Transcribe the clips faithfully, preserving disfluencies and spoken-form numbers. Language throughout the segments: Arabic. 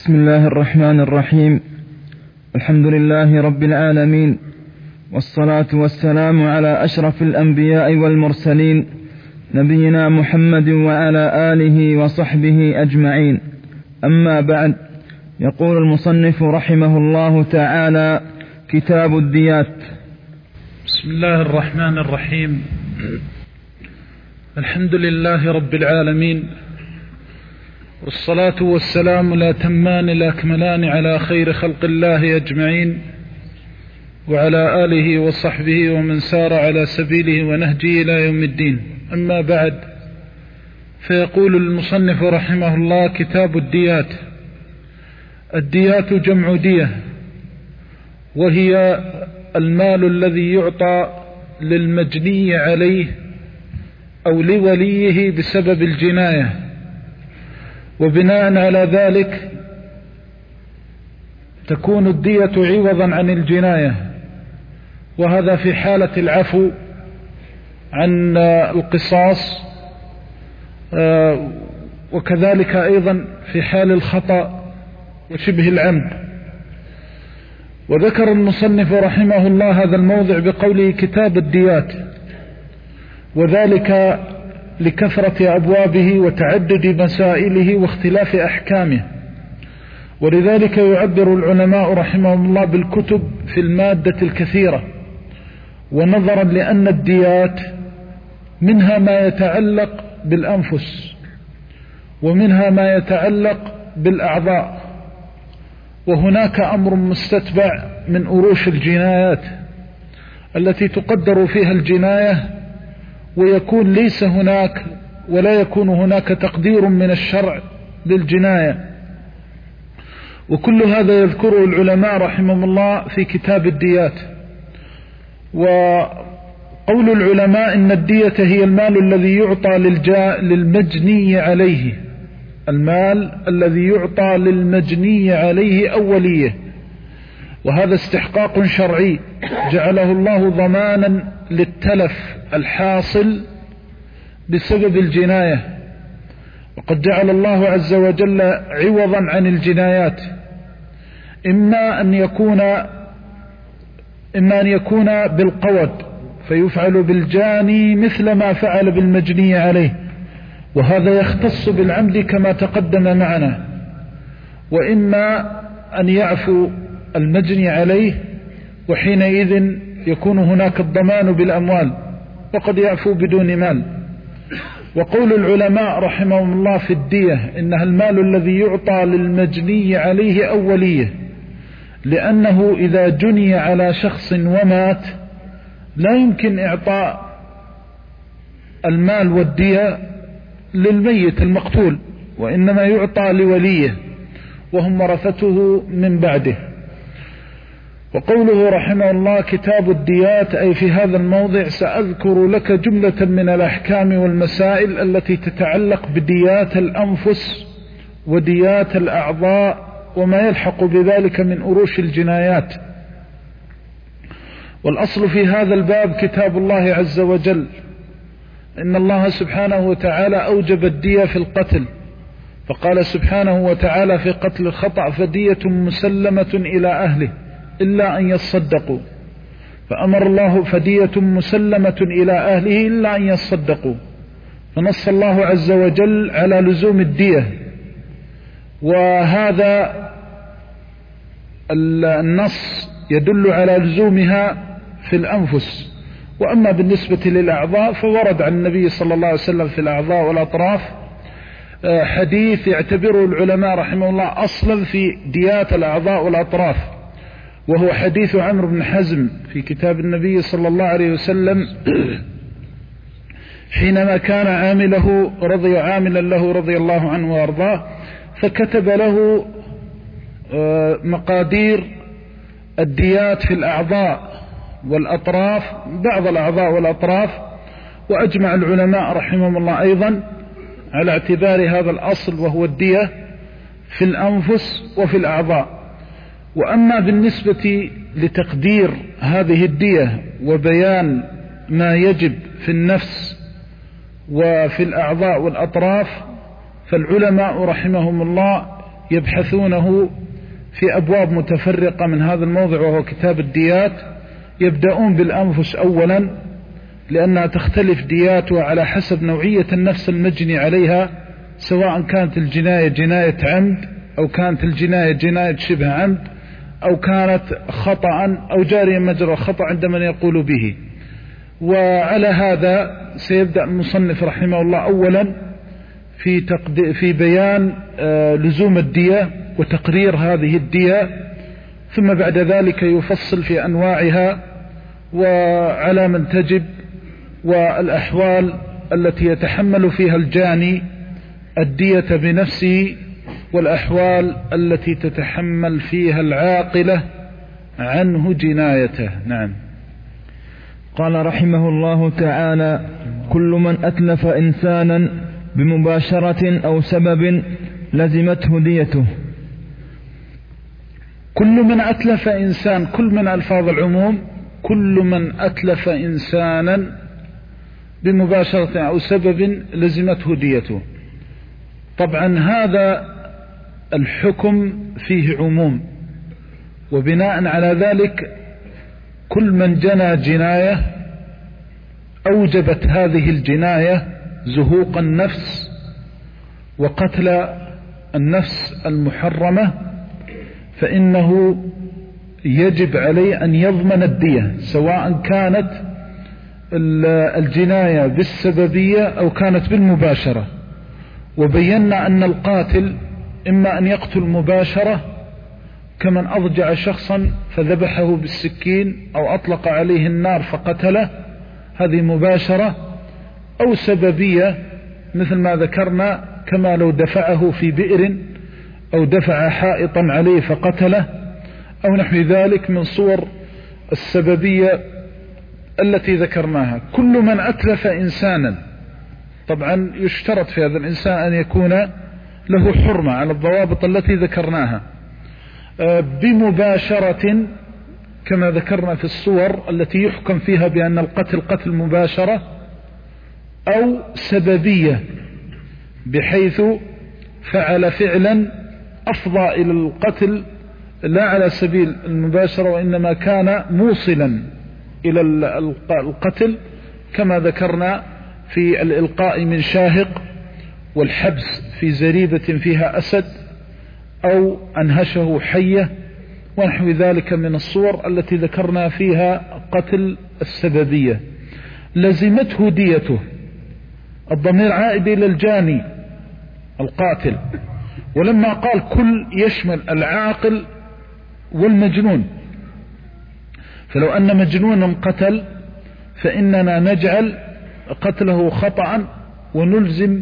بسم الله الرحمن الرحيم. الحمد لله رب العالمين، والصلاة والسلام على أشرف الأنبياء والمرسلين، نبينا محمد وعلى آله وصحبه أجمعين. أما بعد، يقول المصنف رحمه الله تعالى: كتاب الديات. بسم الله الرحمن الرحيم. الحمد لله رب العالمين، والصلاة والسلام الأتمان الأكملان على خير خلق الله أجمعين، وعلى آله وصحبه ومن سار على سبيله ونهجه إلى يوم الدين. أما بعد، فيقول المصنف رحمه الله: كتاب الديات. الديات جمع دية، وهي المال الذي يعطى للمجني عليه أو لوليه بسبب الجناية، وبناء على ذلك تكون الدية عوضا عن الجناية، وهذا في حالة العفو عن القصاص، وكذلك أيضا في حال الخطأ وشبه العمد. وذكر المصنف رحمه الله هذا الموضع بقوله كتاب الديات، وذلك لكثرة أبوابه وتعدد مسائله واختلاف أحكامه، ولذلك يعبر العلماء رحمهم الله بالكتب في المادة الكثيرة، ونظرا لأن الديات منها ما يتعلق بالأنفس، ومنها ما يتعلق بالأعضاء، وهناك أمر مستتبع من أروش الجنايات التي تقدر فيها الجناية، ويكون ليس هناك ولا يكون هناك تقدير من الشرع للجناية، وكل هذا يذكره العلماء رحمهم الله في كتاب الديات. وقول العلماء إن الدية هي المال الذي يعطى للجا للمجني عليه، المال الذي يعطى للمجني عليه أولية، وهذا استحقاق شرعي جعله الله ضمانا للتلف الحاصل بسبب الجناية، وقد جعل الله عز وجل عوضا عن الجنايات إما أن يكون إما أن يكون بالقود فيفعل بالجاني مثل ما فعل بالمجني عليه، وهذا يختص بالعمد كما تقدم معنا، وإما أن يعفو المجني عليه، وحينئذ يكون هناك الضمان بالأموال، وقد يعفو بدون مال. وقول العلماء رحمهم الله في الدية إنها المال الذي يعطى للمجني عليه أولية، لأنه إذا جني على شخص ومات لا يمكن إعطاء المال والدية للميت المقتول، وإنما يعطى لوليه وهم ورثته من بعده. وقوله رحمه الله كتاب الديات، أي في هذا الموضع سأذكر لك جملة من الأحكام والمسائل التي تتعلق بديات الأنفس وديات الأعضاء وما يلحق بذلك من أروش الجنايات. والأصل في هذا الباب كتاب الله عز وجل، إن الله سبحانه وتعالى أوجب الدية في القتل، فقال سبحانه وتعالى في قتل الخطأ: فدية مسلمة إلى أهله إلا أن يصدقوا، فأمر الله فدية مسلمة إلى أهله إلا أن يصدقوا، فنص الله عز وجل على لزوم الدية، وهذا النص يدل على لزومها في الأنفس. وأما بالنسبة للأعضاء فورد عن النبي صلى الله عليه وسلم في الأعضاء والأطراف حديث يعتبره العلماء رحمه الله أصلا في ديات الأعضاء والأطراف، وهو حديث عمرو بن حزم في كتاب النبي صلى الله عليه وسلم حينما كان عامله رضي عاملا له رضي الله عنه وارضاه، فكتب له مقادير الديات في الأعضاء والأطراف، بعض الأعضاء والأطراف، وأجمع العلماء رحمهم الله أيضا على اعتبار هذا الأصل وهو الدية في الأنفس وفي الأعضاء. وأما بالنسبة لتقدير هذه الدية وبيان ما يجب في النفس وفي الأعضاء والأطراف، فالعلماء رحمهم الله يبحثونه في أبواب متفرقة من هذا الموضوع وهو كتاب الديات. يبدأون بالأنفس أولا لأنها تختلف دياتها على حسب نوعية النفس المجني عليها، سواء كانت الجناية جناية عمد أو كانت الجناية جناية شبه عمد أو كانت خطأ أو جاريا مجرى الخطأ عند من يقول به. وعلى هذا سيبدأ المصنف رحمه الله أولا في, تقد... في بيان آه لزوم الدية وتقرير هذه الدية، ثم بعد ذلك يفصل في أنواعها وعلى من تجب والأحوال التي يتحمل فيها الجاني الدية بنفسه والأحوال التي تتحمل فيها العاقلة عنه جنايته. نعم. قال رحمه الله تعالى: كل من أتلف إنسانا بمباشرة أو سبب لزمته ديته. كل من أتلف إنسان، كل من ألفاظ العموم، كل من أتلف إنسانا بمباشرة أو سبب لزمته ديته. طبعا هذا الحكم فيه عموم، وبناء على ذلك كل من جنى جناية أوجبت هذه الجناية زهوق النفس وقتل النفس المحرمة، فإنه يجب عليه أن يضمن الدية، سواء كانت الجناية بالسببية أو كانت بالمباشرة. وبينا أن القاتل إما أن يقتل مباشرة كمن أضجع شخصا فذبحه بالسكين أو أطلق عليه النار فقتله، هذه مباشرة، أو سببية مثل ما ذكرنا كما لو دفعه في بئر أو دفع حائطا عليه فقتله أو نحو ذلك من صور السببية التي ذكرناها. كل من أتلف إنسانا، طبعا يشترط في هذا الإنسان أن يكون له حرمة على الضوابط التي ذكرناها، بمباشرة كما ذكرنا في الصور التي يحكم فيها بأن القتل قتل مباشرة، أو سببية بحيث فعل فعلا أفضى إلى القتل لا على سبيل المباشرة وإنما كان موصلا إلى القتل، كما ذكرنا في الإلقاء من شاهق والحبس في زريبة فيها أسد أو أنهشه حية ونحو ذلك من الصور التي ذكرنا فيها قتل السببية. لزمته ديته، الضمير عائد إلى الجاني القاتل، ولما قال كل يشمل العاقل والمجنون، فلو أن مجنونا قتل فإننا نجعل قتله خطأ ونلزم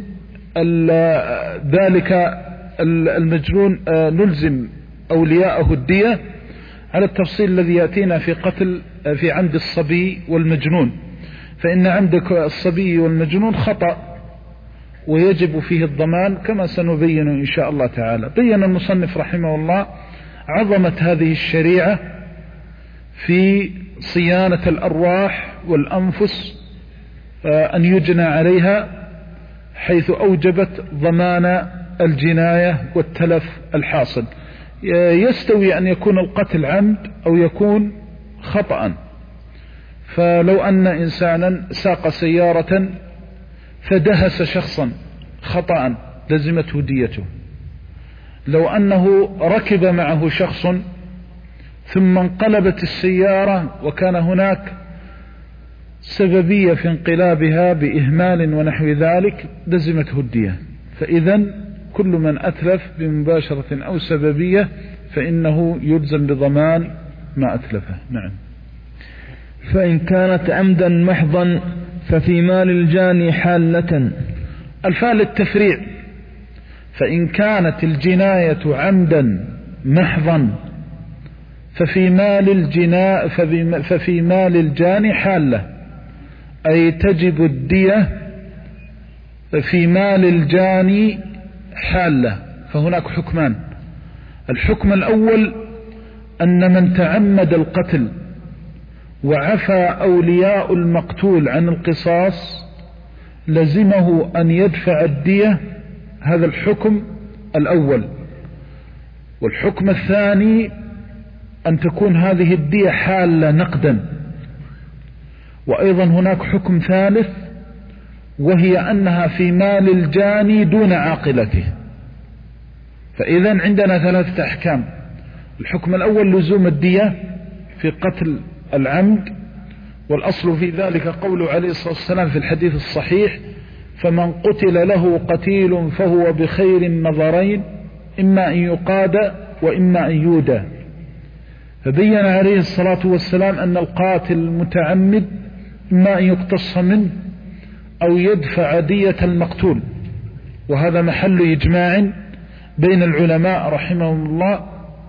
ذلك المجنون، نلزم أولياءه الدية على التفصيل الذي يأتينا في قتل في عمد الصبي والمجنون، فإن عمدك الصبي والمجنون خطأ ويجب فيه الضمان كما سنبين إن شاء الله تعالى. بين المصنف رحمه الله عظمة هذه الشريعة في صيانة الأرواح والأنفس أن يجنى عليها، حيث أوجبت ضمان الجناية والتلف الحاصل. يستوي أن يكون القتل عمد أو يكون خطأ، فلو أن إنسانا ساق سيارة فدهس شخصا خطأ لزمته ديته. لو أنه ركب معه شخص ثم انقلبت السيارة وكان هناك سببية في انقلابها بإهمال ونحو ذلك لزمته الدية. فإذا كل من أتلف بمباشرة أو سببية فإنه يلزم بضمان ما أتلفه. نعم. فإن كانت عمدا محضا ففي مال الجاني حالة. الفاء للتفريع، فإن كانت الجناية عمدا محضا ففي مال الجنا ففي مال الجاني حالة، أي تجب الدية في مال الجاني حالة. فهناك حكمان. الحكم الأول أن من تعمد القتل وعفى أولياء المقتول عن القصاص لزمه أن يدفع الدية، هذا الحكم الأول. والحكم الثاني أن تكون هذه الدية حالة نقدا. وأيضا هناك حكم ثالث، وهي أنها في مال الجاني دون عاقلته. فإذا عندنا ثلاثة أحكام. الحكم الأول لزوم الدية في قتل العمد، والأصل في ذلك قوله عليه الصلاة والسلام في الحديث الصحيح: فمن قتل له قتيل فهو بخير النظرين، إما أن يقاد وإما أن يودى. فبين عليه الصلاة والسلام أن القاتل المتعمد إما أن يقتص منه أو يدفع دية المقتول، وهذا محل إجماع بين العلماء رحمهم الله.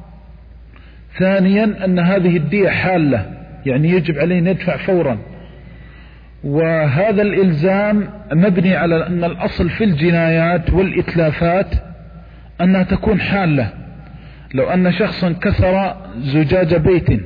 ثانيا أن هذه الدية حالة، يعني يجب عليه أن يدفع فورا، وهذا الإلزام مبني على أن الأصل في الجنايات والإتلافات أنها تكون حالة. لو أن شخصا كسر زجاج بيت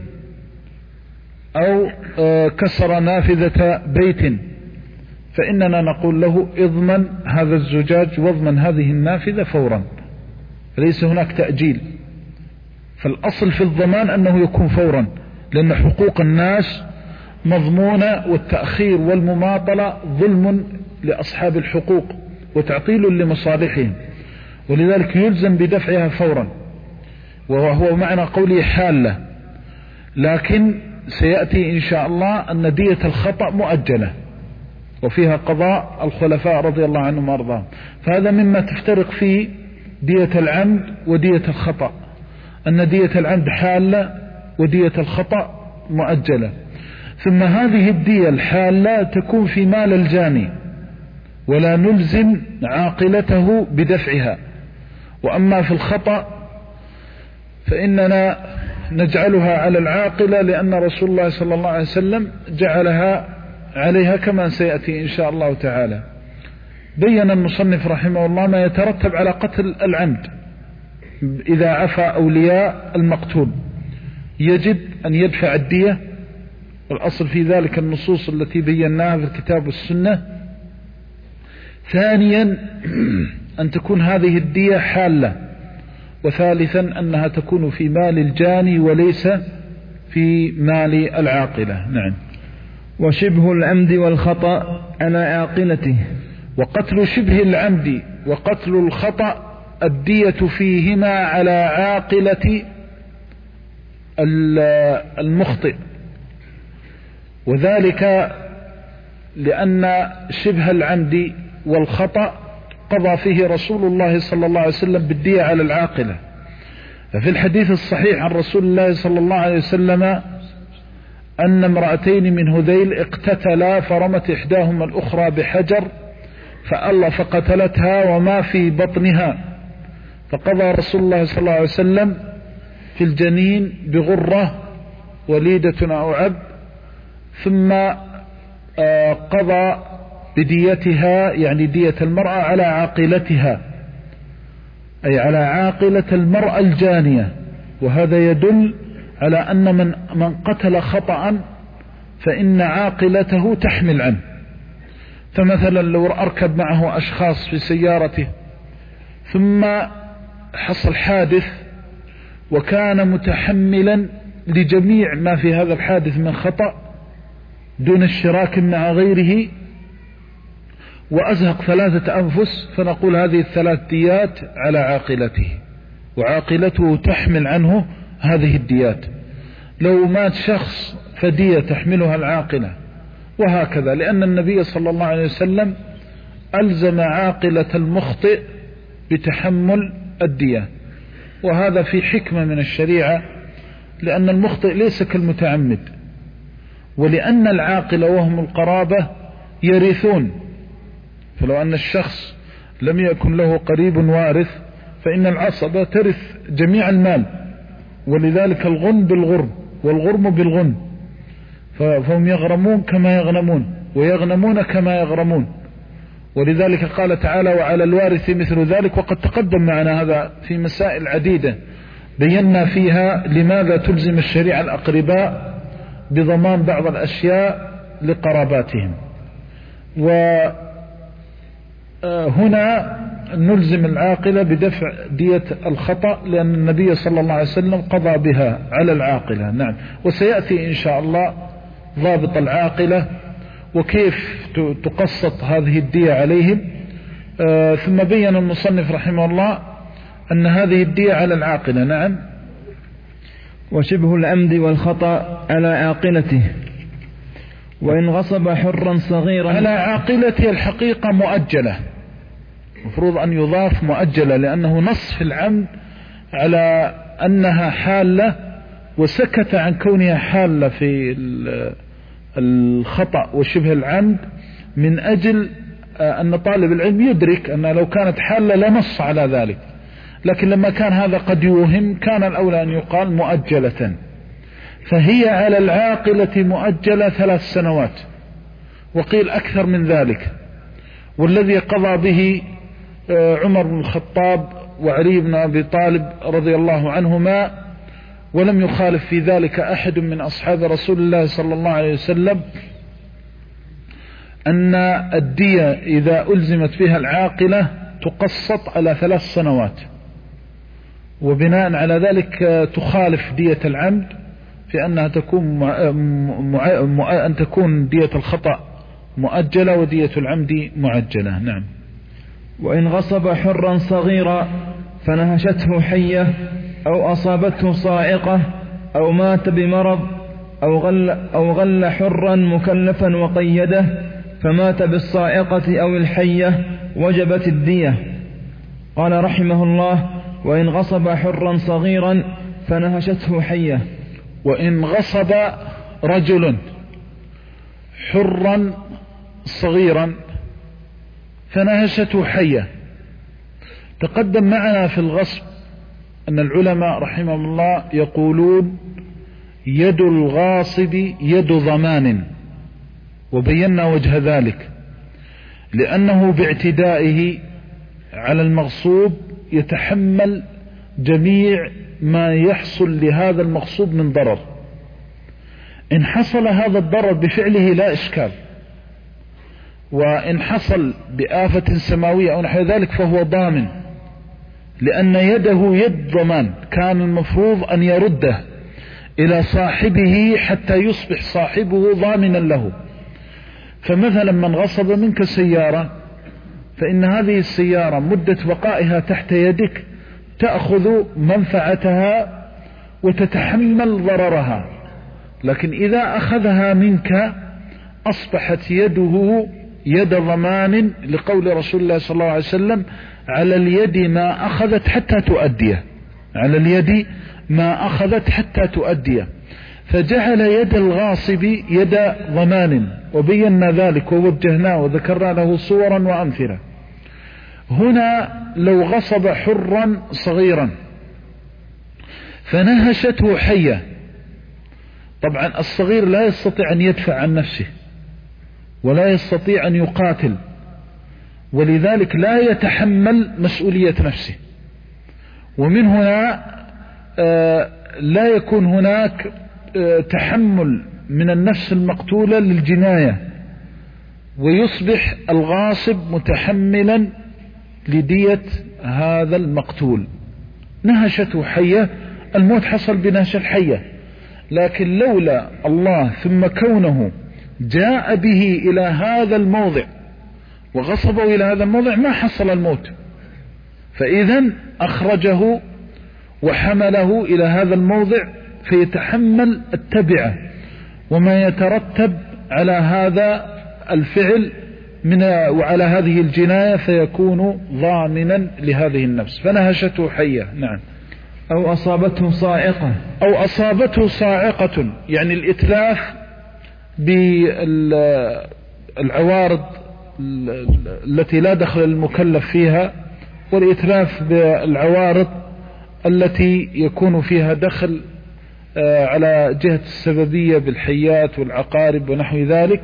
أو كسر نافذة بيت، فإننا نقول له اضمن هذا الزجاج واضمن هذه النافذة فورا، ليس هناك تأجيل. فالأصل في الضمان أنه يكون فورا، لأن حقوق الناس مضمونة، والتأخير والمماطلة ظلم لأصحاب الحقوق وتعطيل لمصالحهم، ولذلك يلزم بدفعها فورا، وهو معنى قوله حالة. لكن سيأتي إن شاء الله أن دية الخطأ مؤجلة، وفيها قضاء الخلفاء رضي الله عنهم وارضاهم. فهذا مما تفترق فيه دية العمد ودية الخطأ، أن دية العمد حالة ودية الخطأ مؤجلة. ثم هذه الدية الحالة تكون في مال الجاني، ولا نلزم عاقلته بدفعها. وأما في الخطأ فإننا نجعلها على العاقلة، لأن رسول الله صلى الله عليه وسلم جعلها عليها كما سيأتي إن شاء الله تعالى. بين المصنف رحمه الله ما يترتب على قتل العمد إذا عفى أولياء المقتول. يجب أن يدفع الدية، والأصل في ذلك النصوص التي بيناها في الكتاب والسنة. ثانيا أن تكون هذه الدية حالة. وثالثا أنها تكون في مال الجاني وليس في مال العاقلة. نعم. وشبه العمد والخطأ على عاقلته. وقتل شبه العمد وقتل الخطأ الدية فيهما على عاقلة المخطئ، وذلك لأن شبه العمد والخطأ قضى فيه رسول الله صلى الله عليه وسلم بالدية على العاقلة. ففي الحديث الصحيح عن رسول الله صلى الله عليه وسلم أن امرأتين من هذيل اقتتلا، فرمت إحداهما الأخرى بحجر فألى فقتلتها وما في بطنها، فقضى رسول الله صلى الله عليه وسلم في الجنين بغرة وليدة أو عبد، ثم قضى بديتها، يعني دية المرأة، على عاقلتها، أي على عاقلة المرأة الجانية. وهذا يدل على أن من, من قتل خطأ فإن عاقلته تحمل عنه. فمثلا لو أركب معه أشخاص في سيارته ثم حصل حادث وكان متحملا لجميع ما في هذا الحادث من خطأ دون اشتراك مع غيره، وأزهق ثلاثة أنفس، فنقول هذه الثلاث ديات على عاقلته، وعاقلته تحمل عنه هذه الديات. لو مات شخص فدية تحملها العاقلة، وهكذا، لأن النبي صلى الله عليه وسلم ألزم عاقلة المخطئ بتحمل الدية، وهذا في حكمة من الشريعة، لأن المخطئ ليس كالمتعمد، ولأن العاقلة وهم القرابة يرثون. فلو أن الشخص لم يكن له قريب وارث فإن العصبة ترث جميع المال، ولذلك الغن بالغرم والغرم بالغن، فهم يغرمون كما يغنمون ويغنمون كما يغرمون. ولذلك قال تعالى: وعلى الوارث مثل ذلك. وقد تقدم معنا هذا في مسائل عديدة بينا فيها لماذا تلزم الشريعة الأقرباء بضمان بعض الأشياء لقراباتهم. وهنا نلزم العاقلة بدفع دية الخطأ، لأن النبي صلى الله عليه وسلم قضى بها على العاقلة. نعم. وسيأتي إن شاء الله ضابط العاقلة وكيف تقسط هذه الدية عليهم. آه ثم بين المصنف رحمه الله أن هذه الدية على العاقلة. نعم. وشبه العمد والخطأ على عاقلته، وإن غصب حرا صغيرا. على عاقلته الحقيقة مؤجلة، مفروض أن يضاف مؤجلة، لأنه نص في العمد على أنها حالة، وسكت عن كونها حالة في الخطأ وشبه العمد من أجل أن طالب العلم يدرك أن لو كانت حالة لنص على ذلك، لكن لما كان هذا قد يوهم كان الأولى أن يقال مؤجلة. فهي على العاقلة مؤجلة ثلاث سنوات، وقيل أكثر من ذلك. والذي قضى به عمر بن الخطاب وعلي بن أبي طالب رضي الله عنهما، ولم يخالف في ذلك أحد من أصحاب رسول الله صلى الله عليه وسلم، أن الدية إذا ألزمت فيها العاقلة تقسط على ثلاث سنوات، وبناء على ذلك تخالف دية العمد في أنها تكون مع... مع... مع... أن تكون دية الخطأ مؤجلة ودية العمد معجلة. نعم. وإن غصب حرا صغيرا فنهشته حية أو أصابته صاعقة أو مات بمرض أو غل, أو غل حرا مكلفا وقيده فمات بالصاعقة أو الحية وجبت الدية. قال رحمه الله: وإن غصب حرا صغيرا فنهشته حية. وإن غصب رجل حرا صغيرا فنهشته حية. تقدم معنا في الغصب أن العلماء رحمهم الله يقولون يد الغاصب يد ضمان، وبينا وجه ذلك، لأنه باعتدائه على المغصوب يتحمل جميع ما يحصل لهذا المغصوب من ضرر. إن حصل هذا الضرر بفعله لا إشكال، وإن حصل بآفة سماوية أو نحو ذلك فهو ضامن، لأن يده يد ضمان، كان المفروض أن يرده إلى صاحبه حتى يصبح صاحبه ضامنا له. فمثلا من غصب منك سيارة، فإن هذه السيارة مدة بقائها تحت يدك تأخذ منفعتها وتتحمل ضررها، لكن إذا أخذها منك أصبحت يده يد ضمان، لقول رسول الله صلى الله عليه وسلم: على اليد ما أخذت حتى تؤديه، على اليد ما أخذت حتى تؤديه. فجعل يد الغاصب يد ضمان، وبينا ذلك ووجهناه وذكرنا له صورا وأمثلة. هنا لو غصب حرا صغيرا فنهشته حية، طبعا الصغير لا يستطيع أن يدفع عن نفسه ولا يستطيع أن يقاتل، ولذلك لا يتحمل مسؤولية نفسه، ومن هنا لا يكون هناك تحمل من النفس المقتولة للجناية، ويصبح الغاصب متحملا لدية هذا المقتول. نهشته حية، الموت حصل بنهش الحية، لكن لولا الله ثم كونه جاء به إلى هذا الموضع وغصبه إلى هذا الموضع ما حصل الموت، فإذا أخرجه وحمله إلى هذا الموضع فيتحمل التبعة وما يترتب على هذا الفعل من وعلى هذه الجناية، فيكون ضامنا لهذه النفس. فنهشته حية. نعم. أو أصابته صاعقة، أو أصابته صاعقة، يعني الإتلاف بالعوارض التي لا دخل المكلف فيها، والإتلاف بالعوارض التي يكون فيها دخل على جهة السببية بالحيات والعقارب ونحو ذلك.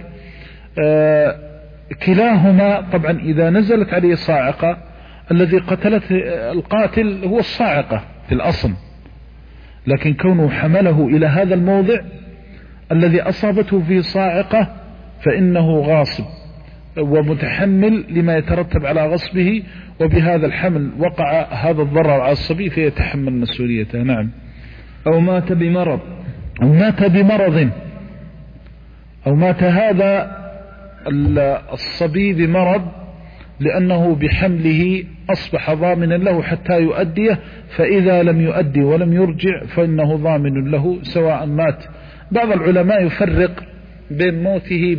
كلاهما طبعا إذا نزلت عليه صاعقة، الذي قتلت القاتل هو الصاعقة في الأصل، لكن كونه حمله إلى هذا الموضع الذي أصابته فيه صاعقة فإنه غاصب، ومتحمل لما يترتب على غصبه، وبهذا الحمل وقع هذا الضرر على الصبي فيتحمل مسؤوليته. نعم. أو مات بمرض أو مات بمرض أو مات هذا الصبي بمرض لأنه بحمله أصبح ضامنا له حتى يؤديه، فإذا لم يؤدي ولم يرجع فإنه ضامن له سواء مات. بعض العلماء يفرق بين موته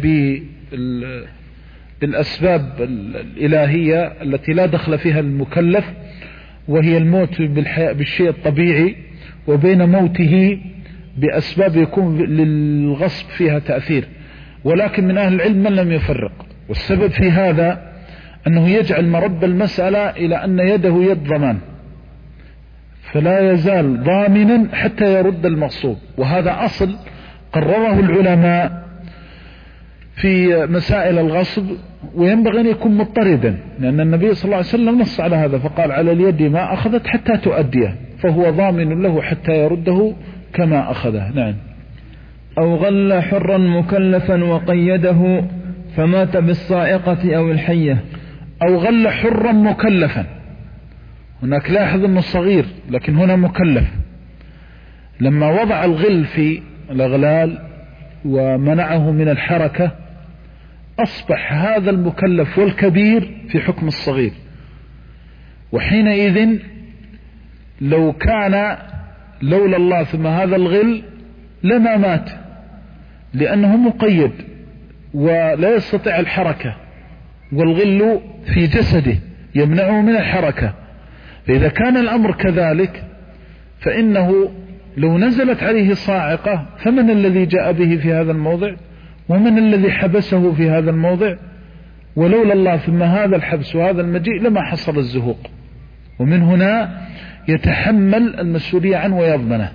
بالأسباب الإلهية التي لا دخل فيها المكلف وهي الموت بالشيء الطبيعي، وبين موته بأسباب يكون للغصب فيها تأثير. ولكن من أهل العلم من لم يفرق، والسبب في هذا أنه يجعل مرد المسألة إلى أن يده يد ضمان، فلا يزال ضامنا حتى يرد المغصوب، وهذا أصل قرره العلماء في مسائل الغصب، وينبغي أن يكون مضطردا، لأن النبي صلى الله عليه وسلم نص على هذا فقال على اليد ما أخذت حتى تؤديه، فهو ضامن له حتى يرده كما أخذه. نعم. أو غل حرا مكلفا وقيده فمات بالصائقة أو الحية. أو غل حرا مكلفا، هناك لاحظ أنه صغير لكن هنا مكلف، لما وضع الغل في الأغلال ومنعه من الحركة أصبح هذا المكلف والكبير في حكم الصغير، وحينئذ لو كان لولا الله ثم هذا الغل لما مات، لأنه مقيد ولا يستطيع الحركة، والغل في جسده يمنعه من الحركة. فإذا كان الأمر كذلك فإنه لو نزلت عليه صاعقة فمن الذي جاء به في هذا الموضع، ومن الذي حبسه في هذا الموضع؟ ولولا الله ثم هذا الحبس وهذا المجيء لما حصل الزهوق، ومن هنا يتحمل المسؤولية عنه ويضمنه.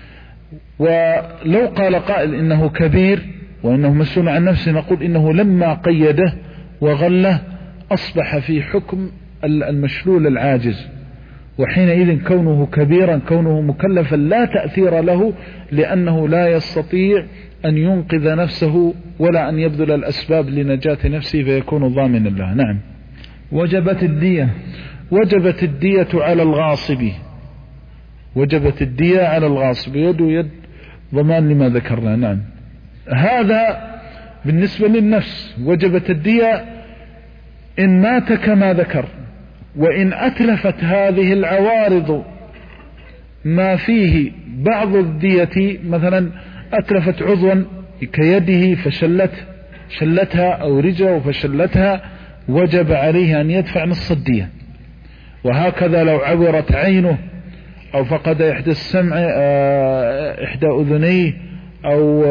ولو قال قائل إنه كبير وإنه مسؤول عن نفسه، نقول إنه لما قيده وغله أصبح في حكم المشلول العاجز، وحينئذ كونه كبيرا كونه مكلفا لا تأثير له، لأنه لا يستطيع أن ينقذ نفسه ولا أن يبذل الأسباب لنجاة نفسه فيكون ضامنا له. نعم. وجبت الدية. وجبت الدية على الغاصب. وجبت الدية على الغاصب، يد يد ضمان لما ذكرنا. نعم. هذا بالنسبة للنفس. وجبت الدية إن مات كما ذكر، وإن أتلفت هذه العوارض ما فيه بعض الدية، مثلا أتلفت عضوا كيده فشلت شلتها أو رجله فشلتها، وجب عليه أن يدفع نصف الدية. وهكذا لو عورت عينه أو فقد إحدى السمع إحدى أذنيه أو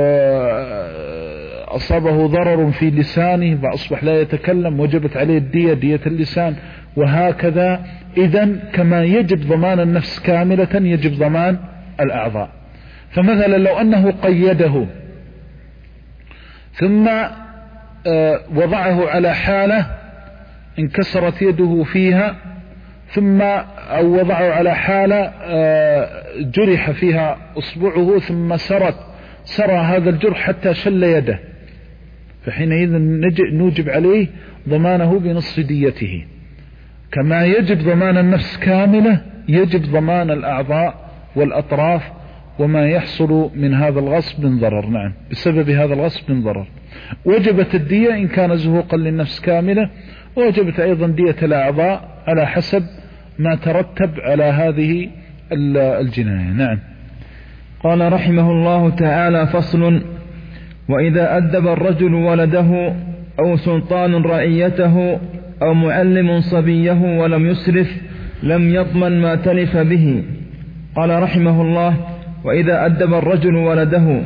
أصابه ضرر في لسانه فأصبح لا يتكلم وجبت عليه الدية دية اللسان، وهكذا. إذن كما يجب ضمان النفس كاملة يجب ضمان الأعضاء. فمثلا لو أنه قيده ثم وضعه على حالة انكسرت يده فيها، ثم أو وضعه على حالة جرح فيها أصبعه ثم سرت سرى هذا الجرح حتى شل يده، فحينئذ نوجب عليه ضمانه بنصف ديته. كما يجب ضمان النفس كاملة يجب ضمان الأعضاء والأطراف وما يحصل من هذا الغصب من ضرر. نعم. بسبب هذا الغصب من ضرر وجبت الدية إن كان زهوقا للنفس كاملة، ووجبت أيضا دية الأعضاء على حسب ما ترتب على هذه الجناية. نعم. قال رحمه الله تعالى: فصل: وإذا أدب الرجل ولده أو سلطان رعيته أو معلم صبيه ولم يسرف لم يضمن ما تلف به. قال رحمه الله: وإذا أدب الرجل ولده.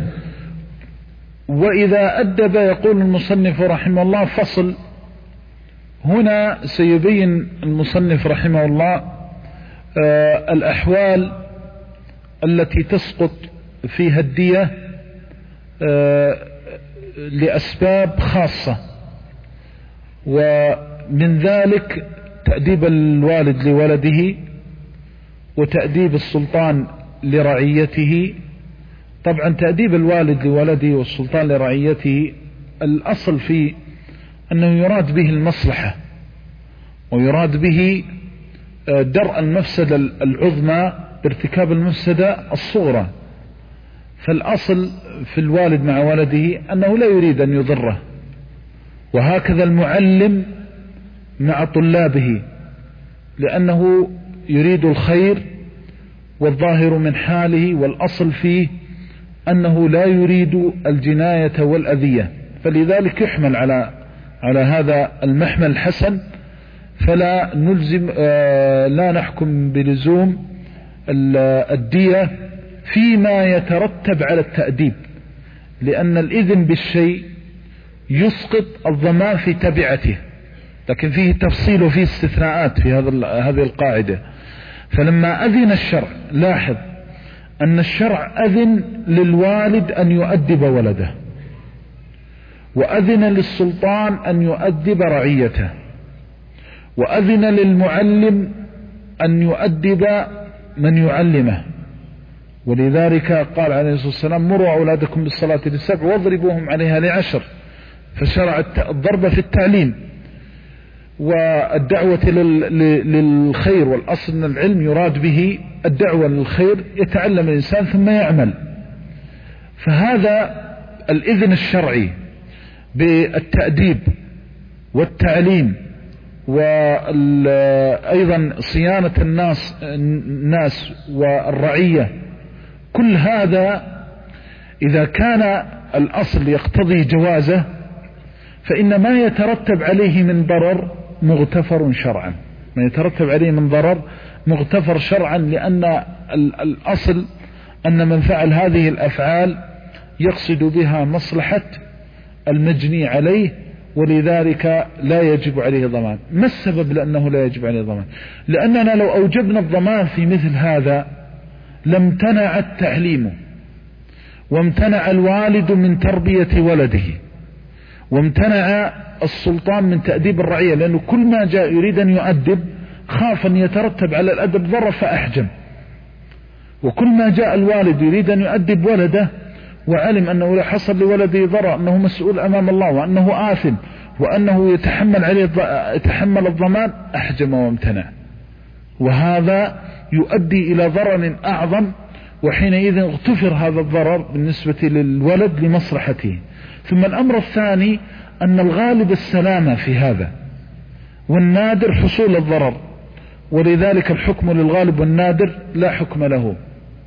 وإذا أدب، يقول المصنف رحمه الله: فصل. هنا سيبين المصنف رحمه الله آه الأحوال التي تسقط فيها الدية آه لأسباب خاصة، ومن ذلك تأديب الوالد لولده وتأديب السلطان لرعيته. طبعا تأديب الوالد لولده والسلطان لرعيته الأصل في أنه يراد به المصلحة ويراد به درء المفسدة العظمى بارتكاب المفسدة الصغرى. فالأصل في الوالد مع ولده أنه لا يريد أن يضره، وهكذا المعلم مع طلابه لأنه يريد الخير، والظاهر من حاله والأصل فيه أنه لا يريد الجناية والأذية، فلذلك يحمل على على هذا المحمل الحسن. فلا نلزم لا نحكم بلزوم الدية فيما يترتب على التأديب، لأن الإذن بالشيء يسقط الضمان في تبعته، لكن فيه تفصيل وفيه استثناءات في هذا هذه القاعدة. فلما أذن الشرع، لاحظ أن الشرع أذن للوالد أن يؤدب ولده، وأذن للسلطان أن يؤدب رعيته، وأذن للمعلم أن يؤدب من يعلمه. ولذلك قال عليه الصلاة والسلام: مروا أولادكم بالصلاة لسبع واضربوهم عليها لعشر. فشرع الضرب في التعليم والدعوة للخير، والأصل من العلم يراد به الدعوة للخير، يتعلم الإنسان ثم يعمل. فهذا الإذن الشرعي بالتأديب والتعليم وأيضا صيانة الناس الناس والرعية، كل هذا إذا كان الأصل يقتضي جوازه فإن ما يترتب عليه من ضرر مغتفر شرعا، ما يترتب عليه من ضرر مغتفر شرعا، لأن الأصل أن من فعل هذه الأفعال يقصد بها مصلحة المجني عليه، ولذلك لا يجب عليه ضمان. ما السبب لأنه لا يجب عليه ضمان؟ لأننا لو أوجبنا الضمان في مثل هذا لامتنع التعليم، وامتنع الوالد من تربية ولده، وامتنع السلطان من تأديب الرعية، لأنه كل ما جاء يريد أن يؤدب خاف أن يترتب على الأدب ضرر فأحجم، وكل ما جاء الوالد يريد أن يؤدب ولده وعلم أنه لا حصل لولده ضرر، أنه مسؤول أمام الله، وأنه آثم، وأنه يتحمل عليه يتحمل الضمان، أحجم وامتنع. وهذا يؤدي إلى ضرر أعظم، وحينئذ اغتفر هذا الضرر بالنسبة للولد لمصلحته. ثم الأمر الثاني أن الغالب السلامة في هذا، والنادر حصول الضرر، ولذلك الحكم للغالب والنادر لا حكم له.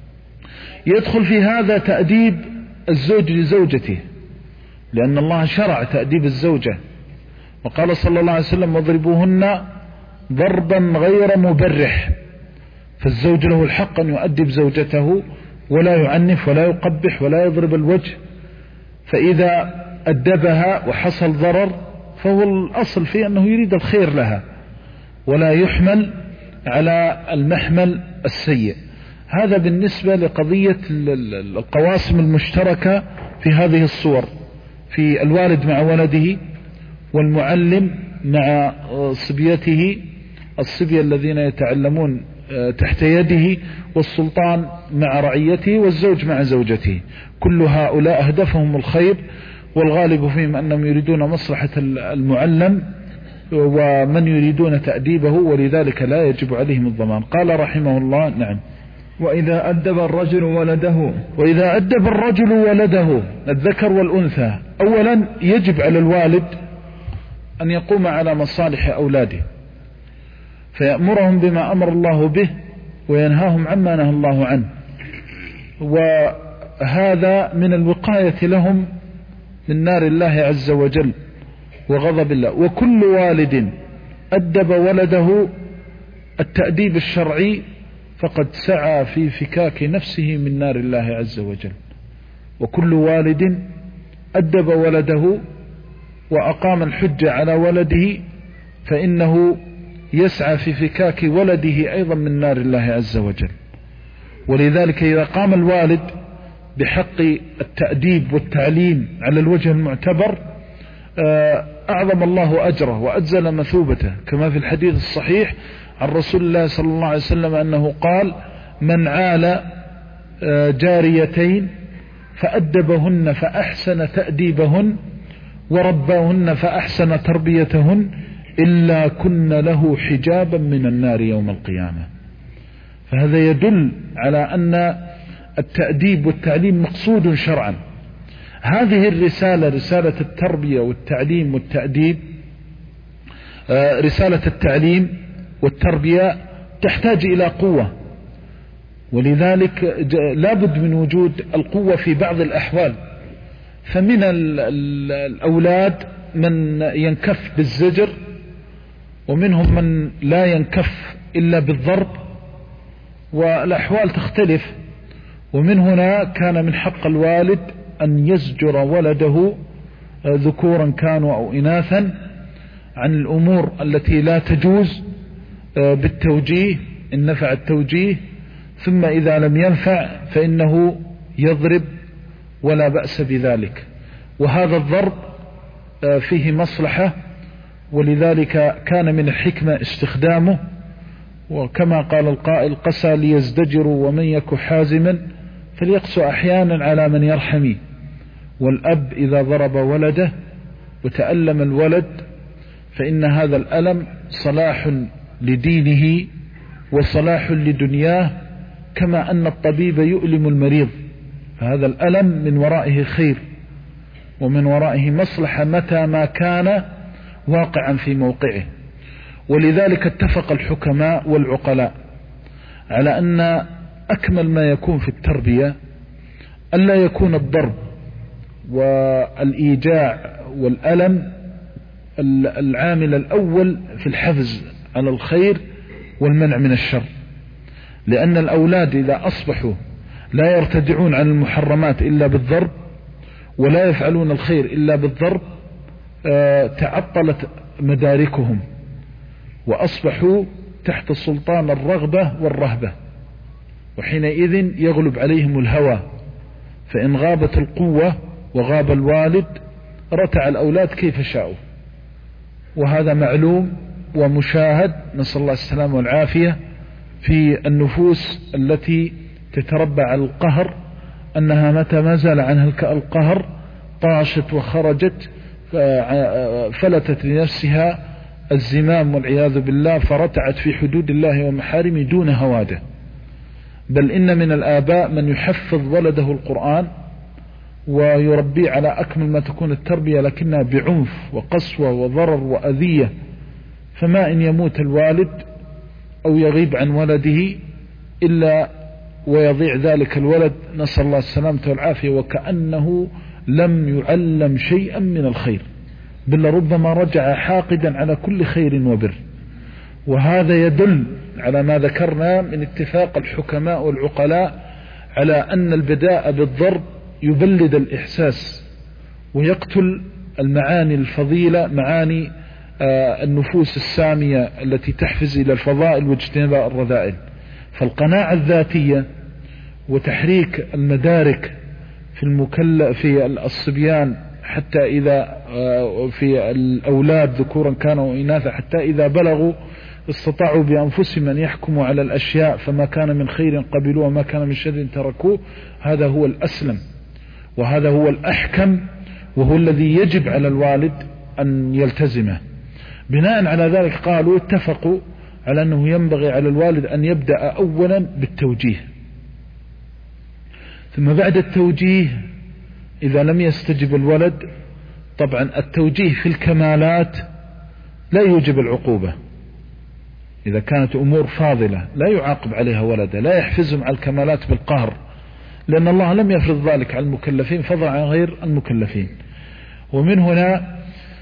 يدخل في هذا تأديب الزوج لزوجته، لأن الله شرع تأديب الزوجة، وقال صلى الله عليه وسلم: واضربوهن ضربا غير مبرح. فالزوج له الحق أن يؤدب زوجته ولا يعنف ولا يقبح ولا يضرب الوجه، فإذا أدبها وحصل ضرر فهو الأصل فيه أنه يريد الخير لها، ولا يحمل على المحمل السيء. هذا بالنسبة لقضية القواسم المشتركة في هذه الصور، في الوالد مع ولده، والمعلم مع صبيته الصبية الذين يتعلمون تحت يده، والسلطان مع رعيته، والزوج مع زوجته. كل هؤلاء هدفهم الخير، والغالب فيهم أنهم يريدون مصلحة المعلم ومن يريدون تأديبه، ولذلك لا يجب عليهم الضمان. قال رحمه الله: نعم. وإذا أدب الرجل ولده وإذا أدب الرجل ولده الذكر والأنثى، أولا يجب على الوالد أن يقوم على مصالح أولاده، فيأمرهم بما أمر الله به وينهاهم عما نهى الله عنه، وهذا من الوقاية لهم من نار الله عز وجل وغضب الله. وكل والد أدب ولده التأديب الشرعي فقد سعى في فكاك نفسه من نار الله عز وجل. وكل والد أدب ولده وأقام الحجة على ولده فإنه يسعى في فكاك ولده أيضا من نار الله عز وجل. ولذلك إذا قام الوالد بحق التأديب والتعليم على الوجه المعتبر أعظم الله أجره وأجزل مثوبته، كما في الحديث الصحيح عن رسول الله صلى الله عليه وسلم أنه قال: من عال جاريتين فأدبهن فأحسن تأديبهن ورباهن فأحسن تربيتهن إلا كن له حجابا من النار يوم القيامة. فهذا يدل على أن التأديب والتعليم مقصود شرعا. هذه الرسالة، رسالة التربية والتعليم والتأديب، رسالة التعليم والتربية تحتاج إلى قوة، ولذلك لابد من وجود القوة في بعض الأحوال. فمن الأولاد من ينكف بالزجر، ومنهم من لا ينكف إلا بالضرب، والأحوال تختلف. ومن هنا كان من حق الوالد أن يزجر ولده ذكورا كانوا أو إناثا عن الأمور التي لا تجوز بالتوجيه إن نفع التوجيه، ثم إذا لم ينفع فإنه يضرب ولا بأس بذلك. وهذا الضرب فيه مصلحة، ولذلك كان من الحكمة استخدامه. وكما قال القائل: قسى ليزدجروا ومن يك حازما فليقسو أحيانا على من يرحمي. والأب إذا ضرب ولده وتألم الولد فإن هذا الألم صلاح لدينه وصلاح لدنياه، كما أن الطبيب يؤلم المريض، فهذا الألم من ورائه خير ومن ورائه مصلحة متى ما كان واقعا في موقعه. ولذلك اتفق الحكماء والعقلاء على أن أكمل ما يكون في التربية ألا يكون الضرب والإيجاع والألم العامل الأول في الحفز على الخير والمنع من الشر، لأن الأولاد إذا أصبحوا لا يرتدعون عن المحرمات إلا بالضرب ولا يفعلون الخير إلا بالضرب تعطلت مداركهم وأصبحوا تحت سلطان الرغبة والرهبة، وحينئذ يغلب عليهم الهوى، فإن غابت القوة وغاب الوالد رتع الأولاد كيف شاءوا. وهذا معلوم ومشاهد، نسأل الله السلامة والعافية، في النفوس التي تتربى على القهر، أنها متى ما زال عنها القهر طاشت وخرجت فلتت لنفسها الزمام والعياذ بالله، فرتعت في حدود الله ومحارمه دون هواده. بل إن من الآباء من يحفظ ولده القرآن ويربيه على أكمل ما تكون التربية، لكنها بعنف وقسوة وضرر وأذية، فما إن يموت الوالد أو يغيب عن ولده إلا ويضيع ذلك الولد، نسأل الله السلامة والعافية، وكأنه لم يعلم شيئا من الخير، بل ربما رجع حاقدا على كل خير وبر. وهذا يدل على ما ذكرنا من اتفاق الحكماء والعقلاء على أن البداء بالضرب يبلد الإحساس ويقتل المعاني الفضيلة، معاني النفوس السامية التي تحفز إلى الفضائل واجتناب الرذائل. فالقناعة الذاتية وتحريك المدارك في المكلف في الصبيان، حتى إذا في الأولاد ذكورا كانوا إناثا، حتى إذا بلغوا استطاعوا بأنفسهم أن يحكموا على الأشياء، فما كان من خير قبلوه وما كان من شر تركوه. هذا هو الأسلم وهذا هو الأحكم، وهو الذي يجب على الوالد أن يلتزمه. بناء على ذلك قالوا اتفقوا على أنه ينبغي على الوالد أن يبدأ أولا بالتوجيه، ثم بعد التوجيه إذا لم يستجب الولد، طبعا التوجيه في الكمالات لا يوجب العقوبة، إذا كانت أمور فاضلة لا يعاقب عليها ولده، لا يحفزهم على الكمالات بالقهر، لأن الله لم يفرض ذلك على المكلفين فضلا عن غير المكلفين. ومن هنا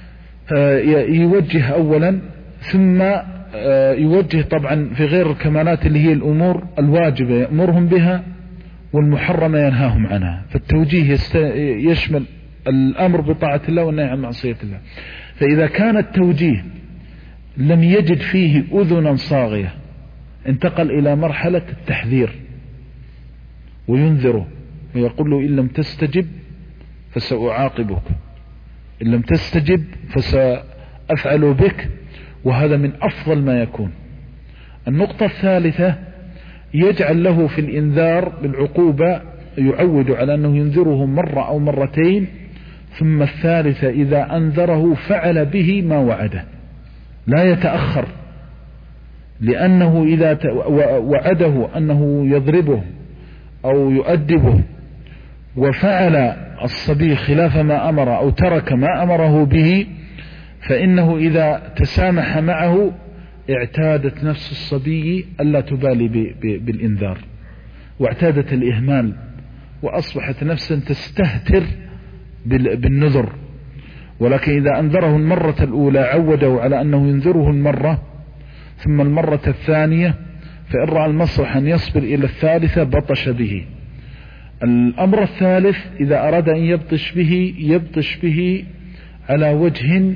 يوجه أولا، ثم يوجه طبعا في غير الكمالات اللي هي الأمور الواجبة يأمرهم بها والمحرمة ينهاهم عنها. فالتوجيه يشمل الأمر بطاعة الله والنهي عن معصية الله. فإذا كان التوجيه لم يجد فيه أذنا صاغية انتقل إلى مرحلة التحذير وينذره ويقول له إن لم تستجب فسأعاقبك، إن لم تستجب فسأفعل بك، وهذا من أفضل ما يكون. النقطة الثالثة يجعل له في الإنذار بالعقوبة، يعود على أنه ينذره مرة أو مرتين، ثم الثالثة إذا أنذره فعل به ما وعده، لا يتأخر، لأنه إذا وعده أنه يضربه أو يؤدبه وفعل الصبي خلاف ما أمر أو ترك ما أمره به، فإنه إذا تسامح معه اعتادت نفس الصبي ألا تبالي بالإنذار، واعتادت الإهمال، وأصبحت نفسا تستهتر بالنذر. ولكن إذا أنذره المرة الأولى عوده على أنه ينذره المرة، ثم المرة الثانية، فإن رأى المصلحة أن يصبر إلى الثالثة بطش به. الأمر الثالث إذا أراد أن يبطش به يبطش به على وجه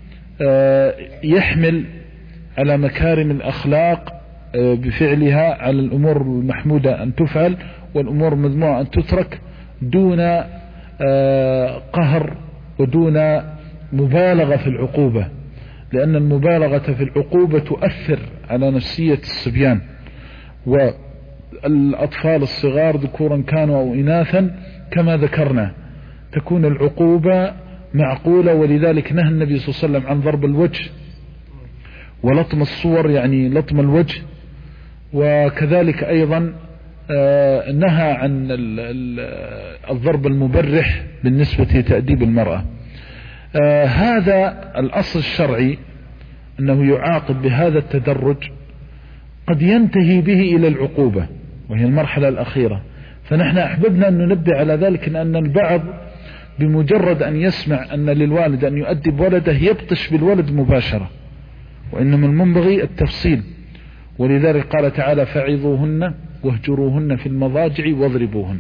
يحمل على مكارم الأخلاق بفعلها، على الأمور المحمودة أن تفعل والأمور المذمومة أن تترك، دون قهر ودون مبالغة في العقوبة، لأن المبالغة في العقوبة تؤثر على نفسية الصبيان والأطفال الصغار ذكورا كانوا أو إناثا كما ذكرنا، تكون العقوبة معقولة. ولذلك نهى النبي صلى الله عليه وسلم عن ضرب الوجه ولطم الصور، يعني لطم الوجه، وكذلك أيضا نهى عن الضرب المبرح بالنسبة لتأديب المرأة. هذا الأصل الشرعي أنه يعاقب بهذا التدرج، قد ينتهي به إلى العقوبة وهي المرحلة الأخيرة. فنحن أحببنا أن ننبه على ذلك، أن البعض بمجرد أن يسمع أن للوالد أن يؤدب ولده يبطش بالولد مباشرة، وإنما المنبغي التفصيل. ولذلك قال تعالى: فعظوهن واهجروهن في المضاجع واضربوهن.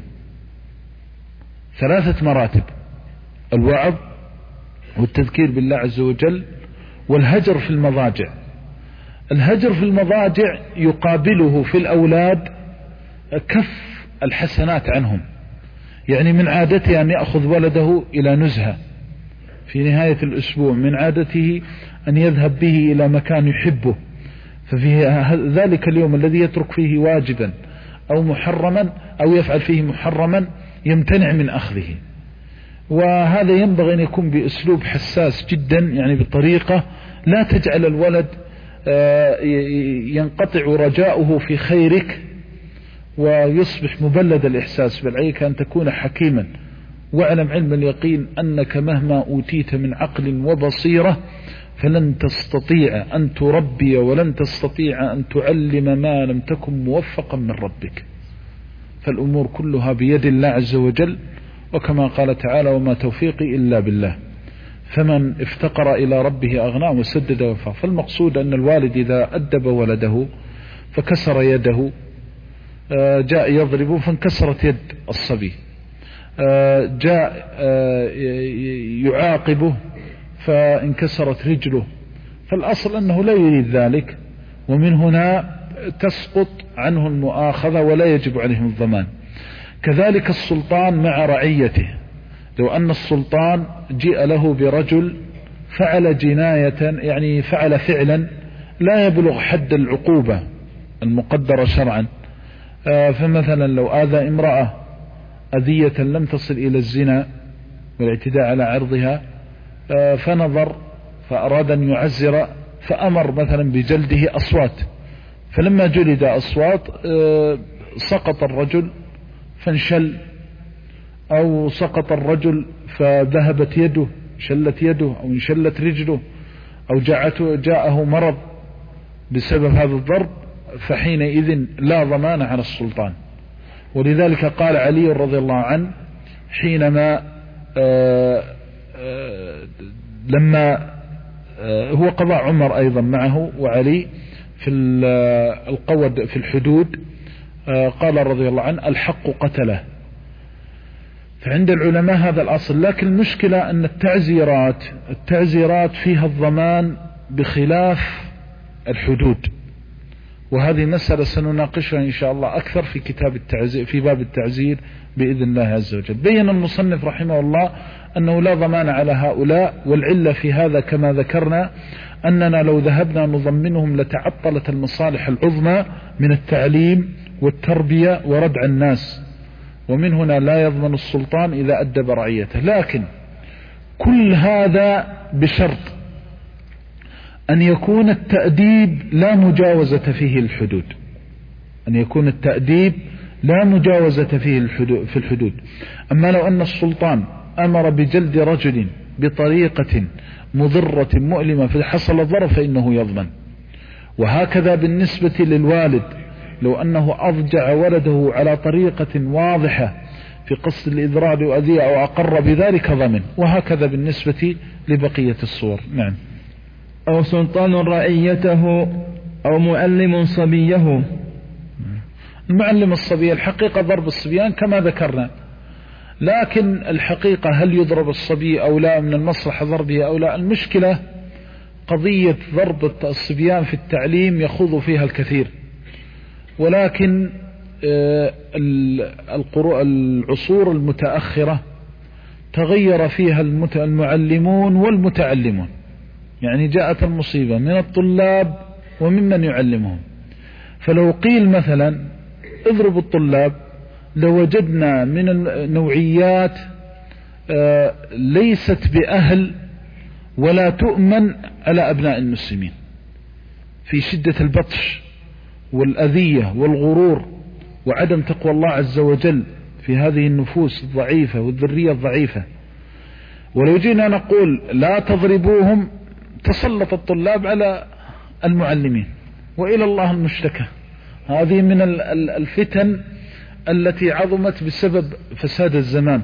ثلاثة مراتب: الوعظ والتذكير بالله عز وجل والهجر في المضاجع. الهجر في المضاجع يقابله في الأولاد كف الحسنات عنهم، يعني من عادته أن يأخذ ولده إلى نزهة في نهاية الأسبوع، من عادته أن يذهب به إلى مكان يحبه، ففي ذلك اليوم الذي يترك فيه واجبا أو محرما أو يفعل فيه محرما يمتنع من أخذه. وهذا ينبغي أن يكون بأسلوب حساس جدا، يعني بطريقة لا تجعل الولد ينقطع رجاؤه في خيرك ويصبح مبلد الإحساس، بل عليك أن تكون حكيما. واعلم علم اليقين أنك مهما أوتيت من عقل وبصيرة فلن تستطيع أن تربي ولن تستطيع أن تعلم ما لم تكن موفقا من ربك. فالأمور كلها بيد الله عز وجل، وكما قال تعالى: وما توفيقي إلا بالله. فمن افتقر إلى ربه أغناه وسدد وفاه. فالمقصود أن الوالد إذا أدب ولده فكسر يده، جاء يضربه فانكسرت يد الصبي، جاء يعاقبه فانكسرت رجله، فالأصل أنه لا يريد ذلك، ومن هنا تسقط عنه المؤاخذة ولا يجب عليهم الضمان. كذلك السلطان مع رعيته، لو أن السلطان جاء له برجل فعل جناية، يعني فعل فعلا لا يبلغ حد العقوبة المقدرة شرعا، فمثلا لو آذى امرأة أذية لم تصل إلى الزنا والاعتداء على عرضها، فنظر فأراد أن يعزر فأمر مثلا بجلده أصوات، فلما جلد أصوات سقط الرجل فانشل، أو سقط الرجل فذهبت يده، شلت يده أو انشلت رجله، أو جاءته جاءه مرض بسبب هذا الضرب، فحينئذ لا ضمان على السلطان. ولذلك قال علي رضي الله عنه حينما آآ آآ لما هو قضى عمر أيضا معه وعلي في القود في الحدود، قال رضي الله عنه: الحق قتله. فعند العلماء هذا الأصل، لكن المشكلة أن التعزيرات التعزيرات فيها الضمان بخلاف الحدود، وهذه مسألة سنناقشها إن شاء الله أكثر في كتاب التعزير، في باب التعزير بإذن الله عز وجل. بين المصنف رحمه الله أنه لا ضمان على هؤلاء، والعلة في هذا كما ذكرنا أننا لو ذهبنا نضمنهم لتعطلت المصالح العظمى من التعليم والتربية وردع الناس، ومن هنا لا يضمن السلطان إذا أدب رعيته. لكن كل هذا بشرط أن يكون التأديب لا مجاوزة فيه الحدود، أن يكون التأديب لا مجاوزة فيه الحدود في الحدود. أما لو أن السلطان أمر بجلد رجل بطريقة مضرة مؤلمة فحصل الضرر فإنه يضمن. وهكذا بالنسبة للوالد لو أنه أضجع ولده على طريقة واضحة في قصد الإضرار وأذية أو أقر بذلك ضمن. وهكذا بالنسبة لبقية الصور. نعم. أو سلطان رعيته أو معلم صبيه. المعلم الصبي الحقيقة ضرب الصبيان كما ذكرنا، لكن الحقيقة هل يضرب الصبي أو لا، من المصلحة ضربه أو لا. المشكلة قضية ضرب الصبيان في التعليم يخوض فيها الكثير، ولكن العصور المتأخرة تغير فيها المعلمون والمتعلمون، يعني جاءت المصيبة من الطلاب وممن يعلمهم. فلو قيل مثلا اضرب الطلاب لوجدنا من النوعيات ليست بأهل ولا تؤمن على أبناء المسلمين في شدة البطش والأذية والغرور وعدم تقوى الله عز وجل في هذه النفوس الضعيفة والذرية الضعيفة. ولو جينا نقول لا تضربوهم تسلط الطلاب على المعلمين، وإلى الله المشتكى. هذه من الفتن التي عظمت بسبب فساد الزمان.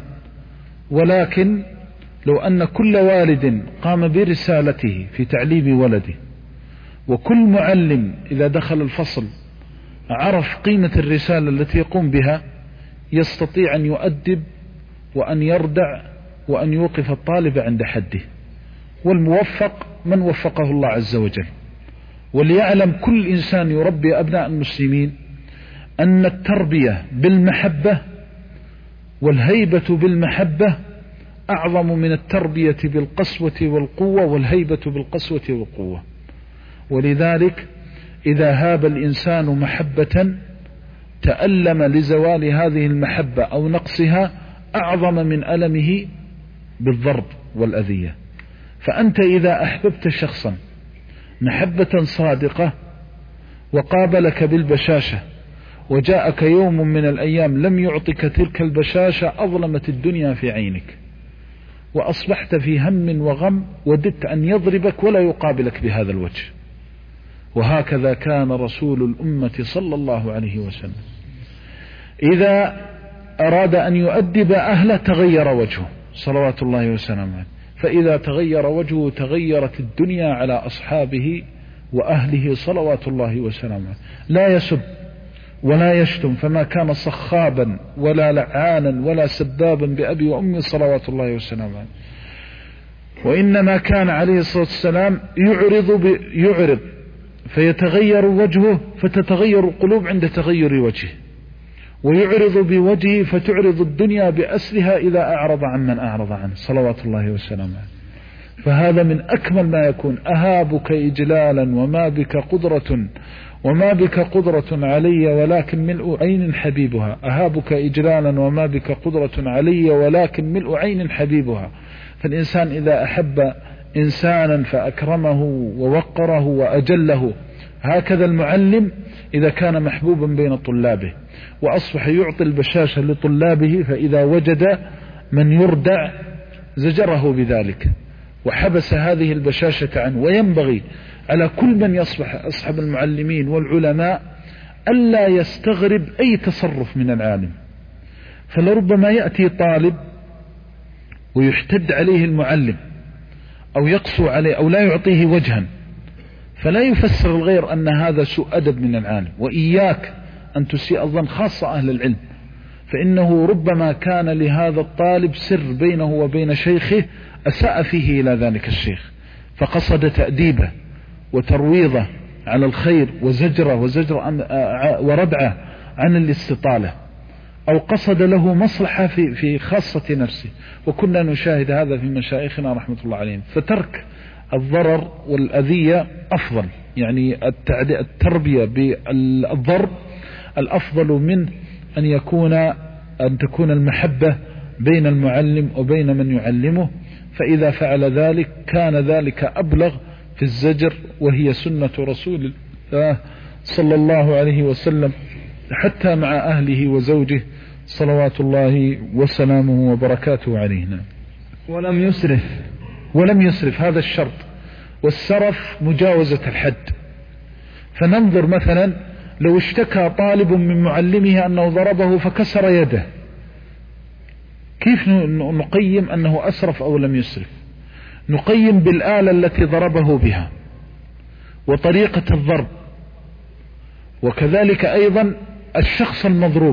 ولكن لو أن كل والد قام برسالته في تعليم ولده، وكل معلم إذا دخل الفصل عرف قيمة الرسالة التي يقوم بها، يستطيع أن يؤدب وأن يردع وأن يوقف الطالب عند حده. والموفق من وفقه الله عز وجل. وليعلم كل إنسان يربي أبناء المسلمين أن التربية بالمحبة والهيبة بالمحبة أعظم من التربية بالقسوة والقوة والهيبة بالقسوة والقوة. ولذلك إذا هاب الإنسان محبة تألم لزوال هذه المحبة أو نقصها أعظم من ألمه بالضرب والأذية. فأنت إذا أحببت شخصا محبة صادقة وقابلك بالبشاشة وجاءك يوم من الأيام لم يعطك تلك البشاشة أظلمت الدنيا في عينك وأصبحت في هم وغم وددت أن يضربك ولا يقابلك بهذا الوجه. وهكذا كان رسول الأمة صلى الله عليه وسلم إذا أراد أن يؤدب أهله تغير وجهه صلوات الله وسلامه عليه، فإذا تغير وجهه تغيرت الدنيا على أصحابه وأهله صلوات الله وسلامه عليه. لا يسب ولا يشتم، فما كان صخابا ولا لعانا ولا سبابا بأبي وأمي صلوات الله وسلامه عليه، وإنما كان عليه الصلاة والسلام يعرض يعرض فيتغير وجهه فتتغير القلوب عند تغير وجهه، ويعرض بوجهه فتعرض الدنيا بأسرها إذا أعرض عن من أعرض عنه صلوات الله وسلامه عليه. فهذا من أكمل ما يكون. أهابك إجلالا وما بك قدرة وما بك قدرة علي ولكن ملء عين حبيبها. أهابك إجلالا وما بك قدرة علي ولكن ملء عين حبيبها. فالإنسان إذا أحب إنسانا فأكرمه ووقره وأجله، هكذا المعلم إذا كان محبوبا بين طلابه وأصبح يعطي البشاشة لطلابه، فإذا وجد من يردع زجره بذلك وحبس هذه البشاشة عنه. وينبغي على كل من يصبح أصحاب المعلمين والعلماء ألا يستغرب أي تصرف من العالم. فلربما يأتي طالب ويحتد عليه المعلم أو يقسو عليه أو لا يعطيه وجها، فلا يفسر الغير أن هذا سوء أدب من العالم. وإياك أن تسيء الظن، خاصة أهل العلم، فإنه ربما كان لهذا الطالب سر بينه وبين شيخه أساء فيه إلى ذلك الشيخ، فقصد تأديبه وترويضه على الخير وزجره وزجر وردعه عن الاستطالة، أو قصد له مصلحة في في خاصة نفسه. وكنا نشاهد هذا في مشايخنا رحمة الله عليهم. فترك الضرر والأذية أفضل، يعني التربية بالضرب الأفضل من أن يكون أن تكون المحبة بين المعلم وبين من يعلمه. فإذا فعل ذلك كان ذلك أبلغ في الزجر، وهي سنة رسول الله صلى الله عليه وسلم حتى مع أهله وزوجه صلوات الله وسلامه وبركاته علينا. ولم يسرف ولم يسرف هذا الشرط. والسرف مجاوزة الحد. فننظر مثلا لو اشتكى طالب من معلمه أنه ضربه فكسر يده، كيف نقيم أنه أسرف أو لم يسرف؟ نقيم بالآلة التي ضربه بها وطريقة الضرب، وكذلك أيضا الشخص المضروب.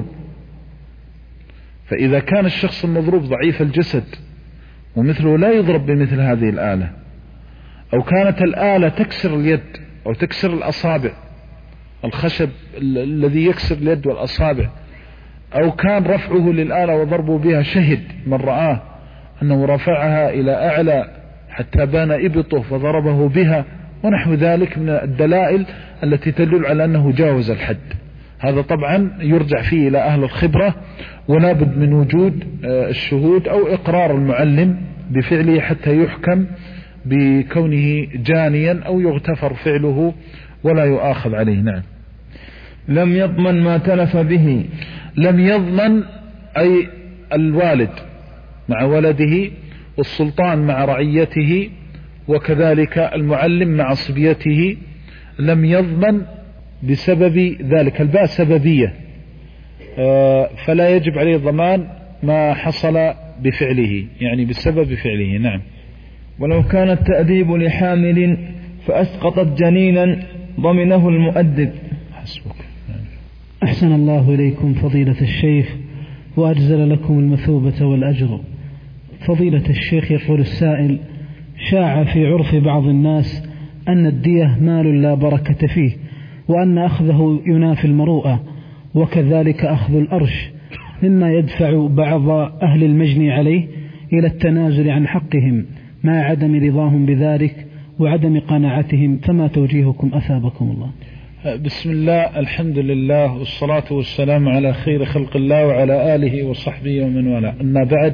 فإذا كان الشخص المضروب ضعيف الجسد ومثله لا يضرب بمثل هذه الآلة، أو كانت الآلة تكسر اليد أو تكسر الأصابع، الخشب الذي يكسر اليد والأصابع، أو كان رفعه للآلة وضربه بها شهد من رآه أنه رفعها إلى أعلى حتى بان إبطه فضربه بها، ونحو ذلك من الدلائل التي تدل على أنه جاوز الحد. هذا طبعا يرجع فيه إلى أهل الخبرة، ولا بد من وجود الشهود أو إقرار المعلم بفعله حتى يحكم بكونه جانيا أو يغتفر فعله ولا يؤاخذ عليه. نعم. لم يضمن ما تلف به. لم يضمن أي الوالد مع ولده، والسلطان مع رعيته، وكذلك المعلم مع صبيته، لم يضمن بسبب ذلك. الباء سببية، فلا يجب عليه ضمان ما حصل بفعله، يعني بسبب فعله. نعم. ولو كان التأديب لحامل فأسقطت جنينا ضمنه المؤدب. حسبك. أحسن الله إليكم فضيلة الشيخ وأجزل لكم المثوبة والأجر. فضيلة الشيخ، يقول السائل: شاع في عرف بعض الناس أن الدية مال لا بركة فيه، وأن أخذه ينافي المروءة، وكذلك أخذ الأرش، مما يدفع بعض أهل المجني عليه إلى التنازل عن حقهم مع عدم رضاهم بذلك وعدم قناعتهم، فما توجيهكم أثابكم الله؟ بسم الله، الحمد لله، والصلاة والسلام على خير خلق الله وعلى آله وصحبه ومن والاه. أما بعد،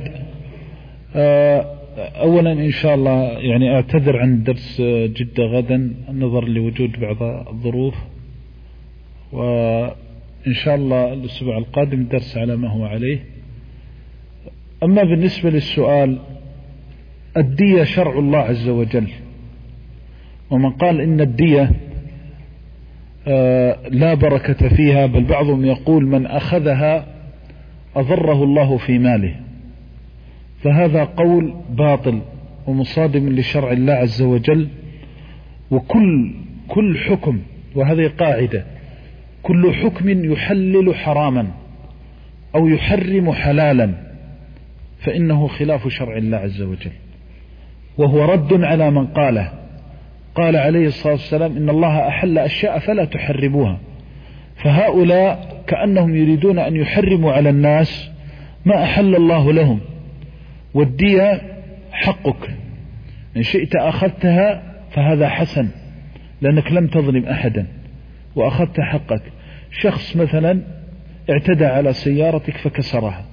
أولا إن شاء الله يعني أعتذر عن درس جدة غدا نظرا لوجود بعض الظروف، وإن شاء الله الأسبوع القادم درس على ما هو عليه. أما بالنسبة للسؤال، الدية شرع الله عز وجل، ومن قال إن الدية لا بركة فيها، بل بعضهم يقول من أخذها أضره الله في ماله، فهذا قول باطل ومصادم لشرع الله عز وجل. وكل كل حكم، وهذه قاعدة، كل حكم يحلل حراما أو يحرم حلالا فإنه خلاف شرع الله عز وجل، وهو رد على من قاله. قال عليه الصلاة والسلام: إن الله أحل أشياء فلا تحرموها. فهؤلاء كأنهم يريدون أن يحرموا على الناس ما أحل الله لهم. والدية حقك، إن شئت أخذتها فهذا حسن، لأنك لم تظلم أحدا وأخذت حقك. شخص مثلا اعتدى على سيارتك فكسرها،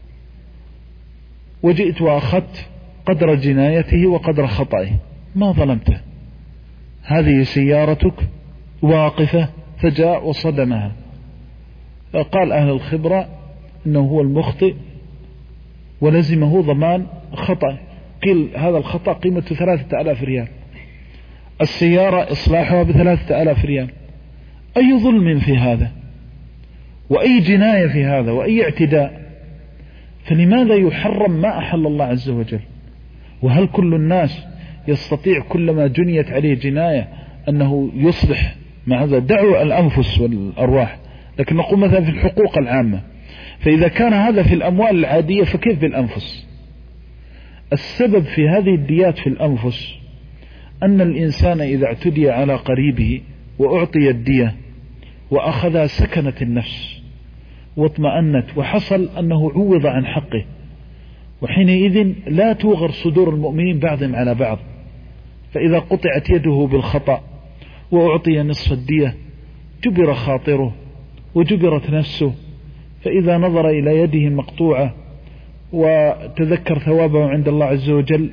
وجئت وأخذت قدر جنايته وقدر خطئه، ما ظلمته، هذه سيارتك واقفة فجاء وصدمها. قال أهل الخبرة إنه هو المخطئ ولزمه ضمان خطأ. قيل هذا الخطأ قيمته ثلاثة آلاف ريال، السيارة إصلاحها بثلاثة آلاف ريال. أي ظلم في هذا، وأي جناية في هذا، وأي اعتداء؟ فلماذا يحرم ما أحل الله عز وجل؟ وهل كل الناس يستطيع كلما جنيت عليه جناية أنه يصلح مع هذا؟ دعوا الأنفس والأرواح، لكن نقول مثلا في الحقوق العامة. فإذا كان هذا في الأموال العادية فكيف بالأنفس؟ السبب في هذه الديات في الأنفس أن الإنسان إذا اعتدي على قريبه وأعطي الدية وأخذها سكنت النفس واطمأنت، وحصل أنه عوض عن حقه، وحينئذ لا توغر صدور المؤمنين بعضهم على بعض. فإذا قطعت يده بالخطأ وأعطي نصف الدية جبر خاطره وجبرت نفسه، فإذا نظر إلى يده مقطوعة وتذكر ثوابه عند الله عز وجل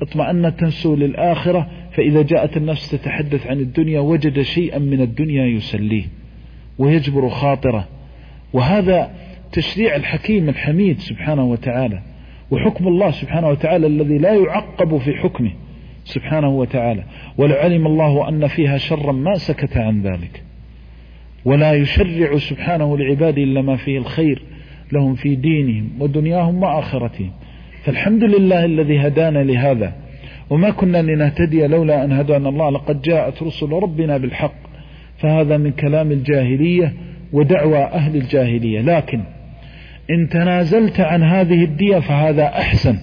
اطمأنت نفسه للآخرة، فإذا جاءت النفس تتحدث عن الدنيا وجد شيئا من الدنيا يسليه ويجبر خاطره. وهذا تشريع الحكيم الحميد سبحانه وتعالى، وحكم الله سبحانه وتعالى الذي لا يعقب في حكمه سبحانه وتعالى. ولعلم الله أن فيها شرا ما سكت عن ذلك، ولا يشرع سبحانه لعباده إلا ما فيه الخير لهم في دينهم ودنياهم وآخرتهم. فالحمد لله الذي هدانا لهذا، وما كنا لنهتدي لولا أن هدانا الله، لقد جاءت رسل ربنا بالحق. فهذا من كلام الجاهلية ودعوى أهل الجاهلية. لكن إن تنازلت عن هذه الدية فهذا أحسن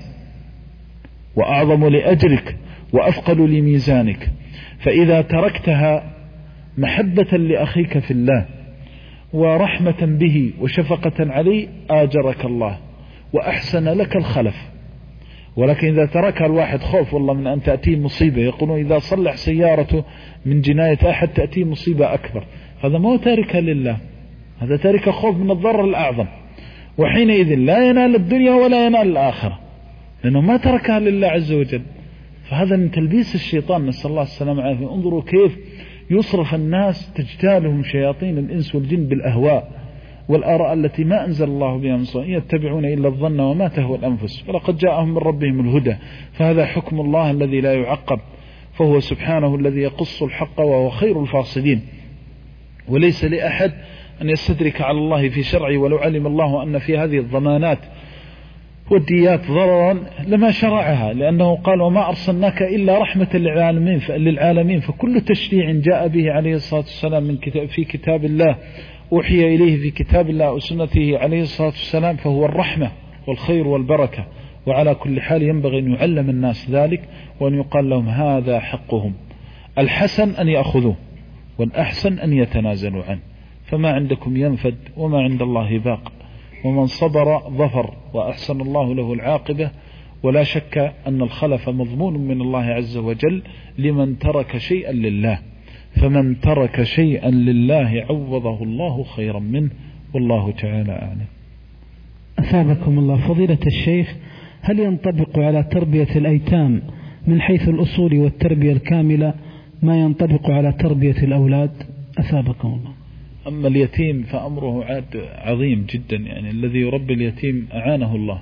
وأعظم لأجرك وأفقل لميزانك. فإذا تركتها محبة لأخيك في الله ورحمة به وشفقة عليه آجرك الله وأحسن لك الخلف. ولكن إذا تركها الواحد خوف والله من أن تأتيه مصيبة، يقولون إذا صلح سيارته من جناية أحد تأتيه مصيبة أكبر، هذا ما هو تاركها لله، هذا تارك خوف من الضرر الأعظم، وحينئذ لا ينال الدنيا ولا ينال الآخرة، لأنه ما تركها لله عز وجل. فهذا من تلبيس الشيطان، نسأل الله السلامة والعافية. انظروا كيف يصرف الناس، تجتالهم شياطين الإنس والجن بالأهواء والآراء التي ما أنزل الله بها من سلطان، يتبعون إلا الظن وما تهوى الأنفس، فلقد جاءهم من ربهم الهدى. فهذا حكم الله الذي لا يعقب، فهو سبحانه الذي يقص الحق وهو خير الفاصلين. وليس لأحد أن يستدرك على الله في شرعه، ولو علم الله أن في هذه الضمانات والديات ضررا لما شرعها، لأنه قال وما أرسلناك إلا رحمة للعالمين. للعالمين فكل تشريع جاء به عليه الصلاة والسلام من كتاب في كتاب الله، أوحي إليه في كتاب الله وسنته عليه الصلاة والسلام، فهو الرحمة والخير والبركة. وعلى كل حال ينبغي أن يعلم الناس ذلك، وأن يقال لهم هذا حقهم، الحسن أن يأخذوه والأحسن أن يتنازلوا عنه. فما عندكم ينفد وما عند الله باق، ومن صبر ظفر وأحسن الله له العاقبة. ولا شك أن الخلف مضمون من الله عز وجل لمن ترك شيئا لله، فمن ترك شيئا لله عوضه الله خيرا منه، والله تعالى أعلم. أثابكم الله. فضيلة الشيخ، هل ينطبق على تربية الأيتام من حيث الأصول والتربية الكاملة ما ينطبق على تربية الأولاد؟ أثابكم الله. أما اليتيم فأمره عاد عظيم جدا، يعني الذي يربي اليتيم أعانه الله.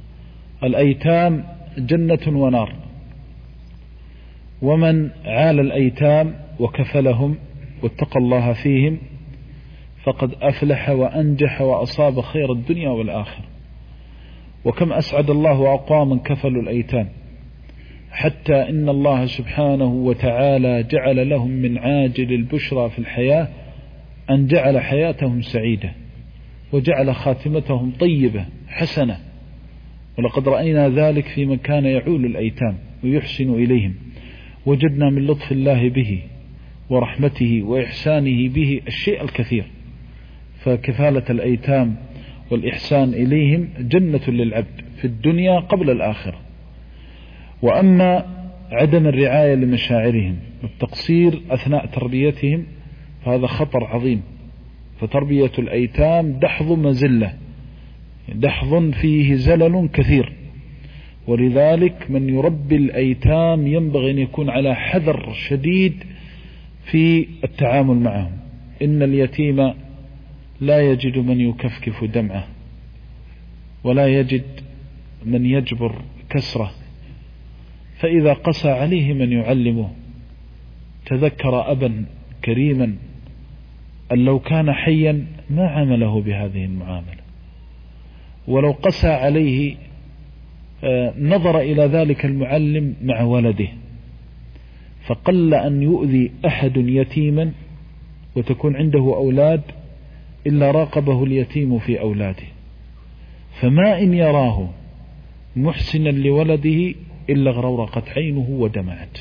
الأيتام جنة ونار، ومن عال الأيتام وكفلهم واتقى الله فيهم فقد أفلح وأنجح وأصاب خير الدنيا والآخرة. وكم أسعد الله أقواما كفلوا الأيتام، حتى إن الله سبحانه وتعالى جعل لهم من عاجل البشرى في الحياة أن جعل حياتهم سعيدة، وجعل خاتمتهم طيبة حسنة. ولقد رأينا ذلك في من كان يعول الأيتام ويحسن إليهم، وجدنا من لطف الله به ورحمته وإحسانه به الشيء الكثير. فكفالة الأيتام والإحسان إليهم جنة للعبد في الدنيا قبل الآخرة. وأما عدم الرعاية لمشاعرهم والتقصير أثناء تربيتهم فهذا خطر عظيم. فتربية الأيتام دحض مزلة، دحض فيه زلل كثير، ولذلك من يربي الأيتام ينبغي أن يكون على حذر شديد في التعامل معهم. إن اليتيم لا يجد من يكفكف دمعه، ولا يجد من يجبر كسره، فإذا قسى عليه من يعلمه تذكر أبا كريما أن لو كان حيا ما عمله بهذه المعاملة، ولو قسى عليه نظر إلى ذلك المعلم مع ولده. فقل أن يؤذي أحد يتيما وتكون عنده أولاد إلا راقبه اليتيم في أولاده، فما إن يراه محسنا لولده إلا غرورقت عينه ودمعت،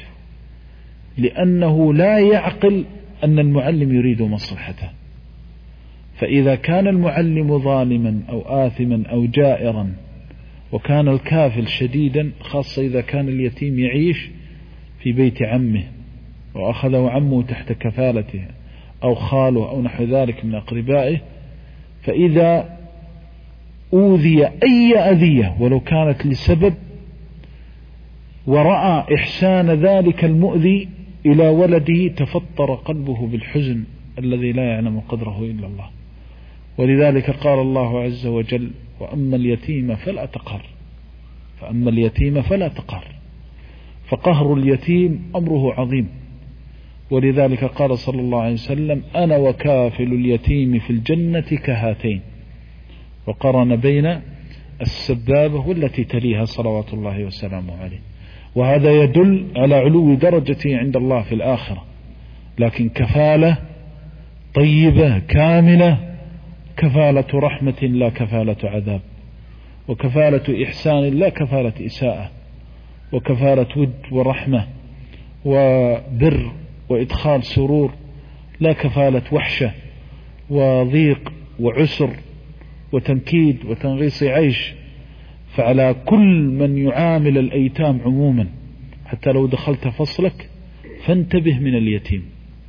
لأنه لا يعقل أن المعلم يريد مصلحته. فإذا كان المعلم ظالما أو آثما أو جائرا وكان الكافل شديدا، خاصة إذا كان اليتيم يعيش في بيت عمه وأخذه عمه تحت كفالته أو خاله أو نحو ذلك من أقربائه، فإذا أوذي أي أذية ولو كانت لسبب ورأى إحسان ذلك المؤذي إلى ولده تفطر قلبه بالحزن الذي لا يعلم قدره إلا الله. ولذلك قال الله عز وجل: وأما اليتيم فلا تقهر. فأما اليتيم فلا تقهر، فقهر اليتيم أمره عظيم. ولذلك قال صلى الله عليه وسلم: أنا وكافل اليتيم في الجنة كهاتين، وقرن بين السبابة والتي تليها صلوات الله وسلامه عليه. وهذا يدل على علو درجته عند الله في الآخرة. لكن كفالة طيبة كاملة، كفالة رحمة لا كفالة عذاب، وكفالة إحسان لا كفالة إساءة، وكفالة ود ورحمة وبر وإدخال سرور لا كفالة وحشة وضيق وعسر وتنكيد وتنغيص عيش. فعلى كل من يعامل الأيتام عموما، حتى لو دخلت فصلك فانتبه من اليتيم،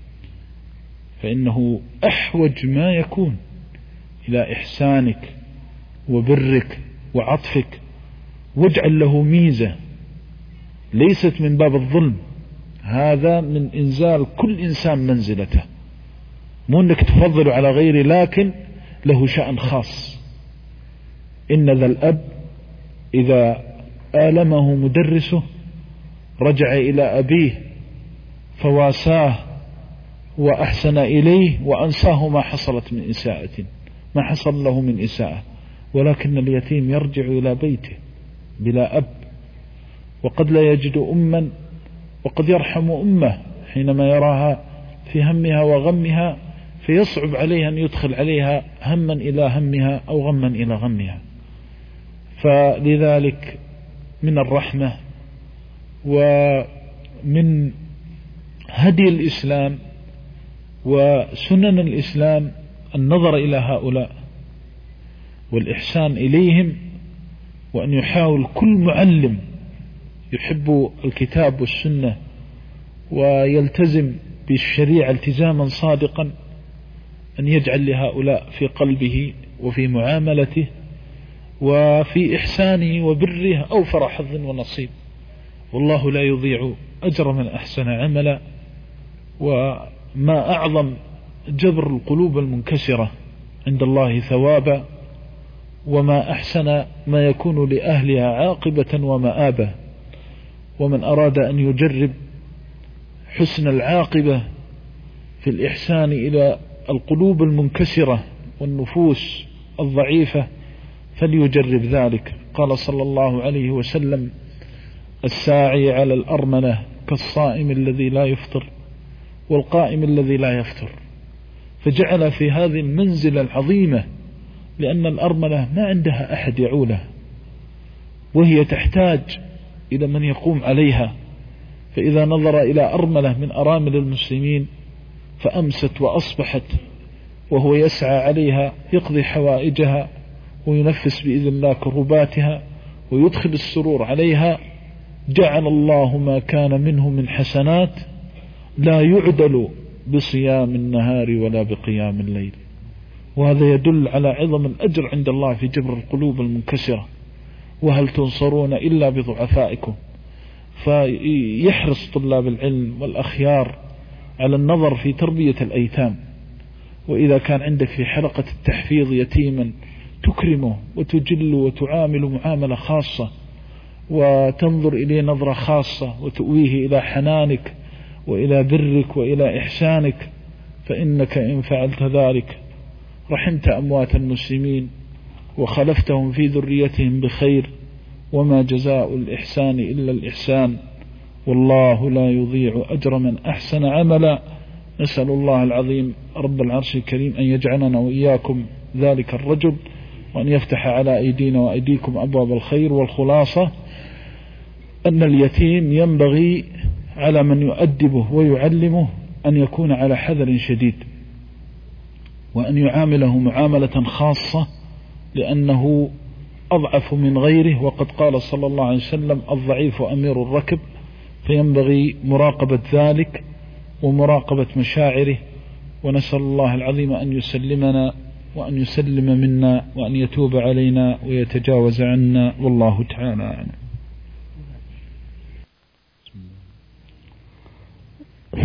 فإنه أحوج ما يكون إلى إحسانك وبرك وعطفك، واجعل له ميزة ليست من باب الظلم، هذا من إنزال كل إنسان منزلته، مو أنك تفضل على غيره، لكن له شأن خاص. إن ذا الأب إذا آلمه مدرسه رجع إلى أبيه فواساه وأحسن إليه وأنساه ما حصلت من إساءة، ما حصل له من إساءة. ولكن اليتيم يرجع إلى بيته بلا أب، وقد لا يجد أما، وقد يرحم أمه حينما يراها في همها وغمها، فيصعب عليه أن يدخل عليها هما إلى همها أو غما إلى غمها. فلذلك من الرحمة ومن هدي الإسلام وسنن الإسلام النظر إلى هؤلاء والإحسان إليهم، وأن يحاول كل معلم يحب الكتاب والسنة ويلتزم بالشريعة التزاما صادقا أن يجعل لهؤلاء في قلبه وفي معاملته وفي إحسانه وبره أوفر حظ ونصيب. والله لا يضيع أجر من أحسن عملا. وما أعظم جبر القلوب المنكسرة عند الله ثوابا، وما أحسن ما يكون لأهلها عاقبة ومآبا. ومن أراد أن يجرب حسن العاقبة في الإحسان إلى القلوب المنكسرة والنفوس الضعيفة فليجرب ذلك. قال صلى الله عليه وسلم: الساعي على الأرملة كالصائم الذي لا يفطر والقائم الذي لا يفطر. فجعل في هذه المنزلة العظيمة، لأن الأرملة ما عندها أحد يعولها، وهي تحتاج إلى من يقوم عليها. فإذا نظر إلى أرملة من أرامل المسلمين فأمست وأصبحت وهو يسعى عليها يقضي حوائجها وينفس بإذن الله كرباتها ويدخل السرور عليها، جعل الله ما كان منه من حسنات لا يعدل بصيام النهار ولا بقيام الليل. وهذا يدل على عظم الأجر عند الله في جبر القلوب المنكسرة. وهل تنصرون إلا بضعفائكم؟ فيحرص طلاب العلم والأخيار على النظر في تربية الأيتام. وإذا كان عندك في حلقة التحفيظ يتيما تكرمه وتجل وتعامل معاملة خاصة وتنظر إليه نظرة خاصة وتؤويه إلى حنانك وإلى برك وإلى إحسانك، فإنك إن فعلت ذلك رحمت أموات المسلمين وخلفتهم في ذريتهم بخير. وما جزاء الإحسان إلا الإحسان، والله لا يضيع أجر من أحسن عملا. نسأل الله العظيم رب العرش الكريم أن يجعلنا وإياكم ذلك الرجل، وأن يفتح على أيدينا وأيديكم أبواب الخير. والخلاصة أن اليتيم ينبغي على من يؤدبه ويعلمه أن يكون على حذر شديد، وأن يعامله معاملة خاصة، لأنه أضعف من غيره. وقد قال صلى الله عليه وسلم: الضعيف أمير الركب. فينبغي مراقبة ذلك ومراقبة مشاعره. ونسأل الله العظيم أن يسلمنا وأن يسلم منا وأن يتوب علينا ويتجاوز عنا، والله تعالى أعلم.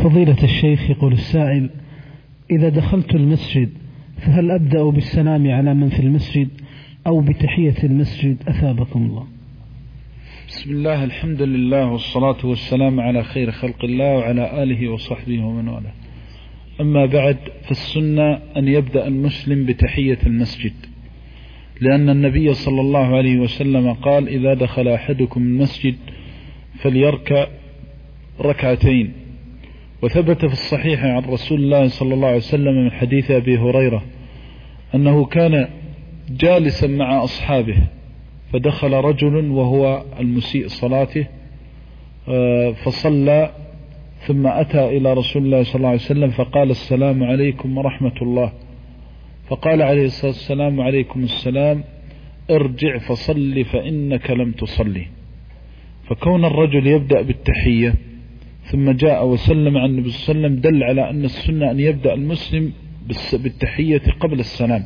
فضيلة الشيخ، يقول السائل: إذا دخلت المسجد فهل أبدأ بالسلام على من في المسجد أو بتحية المسجد أثابكم الله؟ بسم الله، الحمد لله، والصلاة والسلام على خير خلق الله وعلى آله وصحبه ومن والاه. أما بعد، فالسنة أن يبدأ المسلم بتحية المسجد، لأن النبي صلى الله عليه وسلم قال: إذا دخل أحدكم المسجد فليركع ركعتين. وثبت في الصحيح عن رسول الله صلى الله عليه وسلم من حديث أبي هريرة أنه كان جالسا مع أصحابه فدخل رجل وهو المسيء صلاته فصلى، ثم أتى إلى رسول الله صلى الله عليه وسلم فقال: السلام عليكم ورحمة الله. فقال عليه الصلاة والسلام: عليكم السلام، ارجع فصل فإنك لم تصلي. فكون الرجل يبدأ بالتحية ثم جاء وسلم عن النبي صلى الله عليه وسلم دل على أن السنة أن يبدأ المسلم بالتحية قبل السلام.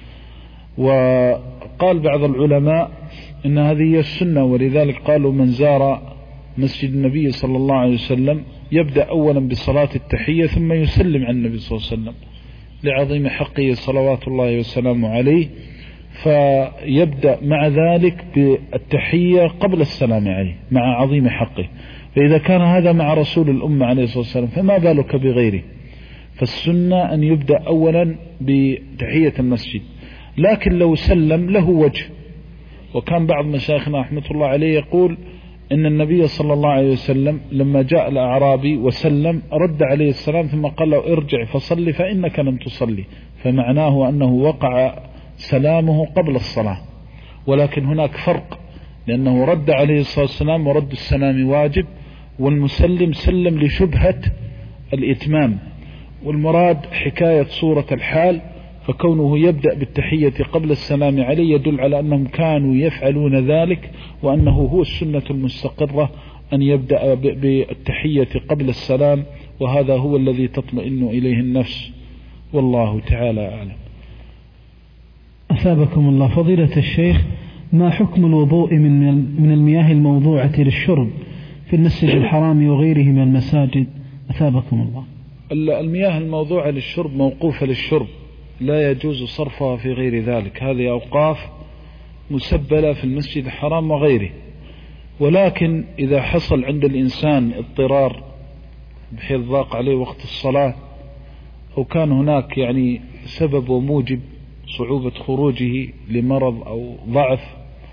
وقال بعض العلماء إن هذه هي السنة، ولذلك قالوا: من زار مسجد النبي صلى الله عليه وسلم يبدأ أولا بصلاة التحية ثم يسلم عن النبي صلى الله عليه وسلم لعظيم حقه صلوات الله وسلامه عليه، فيبدأ مع ذلك بالتحية قبل السلام عليه مع عظيم حقه. فإذا كان هذا مع رسول الأمة عليه الصلاة والسلام فما بالك بغيره؟ فالسنة أن يبدأ أولا بتحية المسجد، لكن لو سلم له وجه. وكان بعض مشايخنا رحمة الله عليه يقول إن النبي صلى الله عليه وسلم لما جاء الأعرابي وسلم رد عليه السلام ثم قال له: ارجع فصلي فإنك لم تصلي، فمعناه أنه وقع سلامه قبل الصلاة. ولكن هناك فرق، لأنه رد عليه الصلاة والسلام ورد السلام واجب، والمسلم سلم لشبهة الإتمام، والمراد حكاية صورة الحال. فكونه يبدأ بالتحية قبل السلام عليه يدل على أنهم كانوا يفعلون ذلك، وأنه هو السنة المستقرة أن يبدأ بالتحية قبل السلام، وهذا هو الذي تطمئن إليه النفس، والله تعالى أعلم. أثابكم الله. فضيلة الشيخ، ما حكم الوضوء من من المياه الموضوعة للشرب في المسجد الحرام وغيره من المساجد؟ أثابكم الله. المياه الموضوعة للشرب موقوفة للشرب، لا يجوز صرفها في غير ذلك. هذه أوقاف مسبلة في المسجد الحرام وغيره. ولكن إذا حصل عند الإنسان اضطرار بحيث ضاق عليه وقت الصلاة، أو كان هناك يعني سبب وموجب صعوبة خروجه لمرض أو ضعف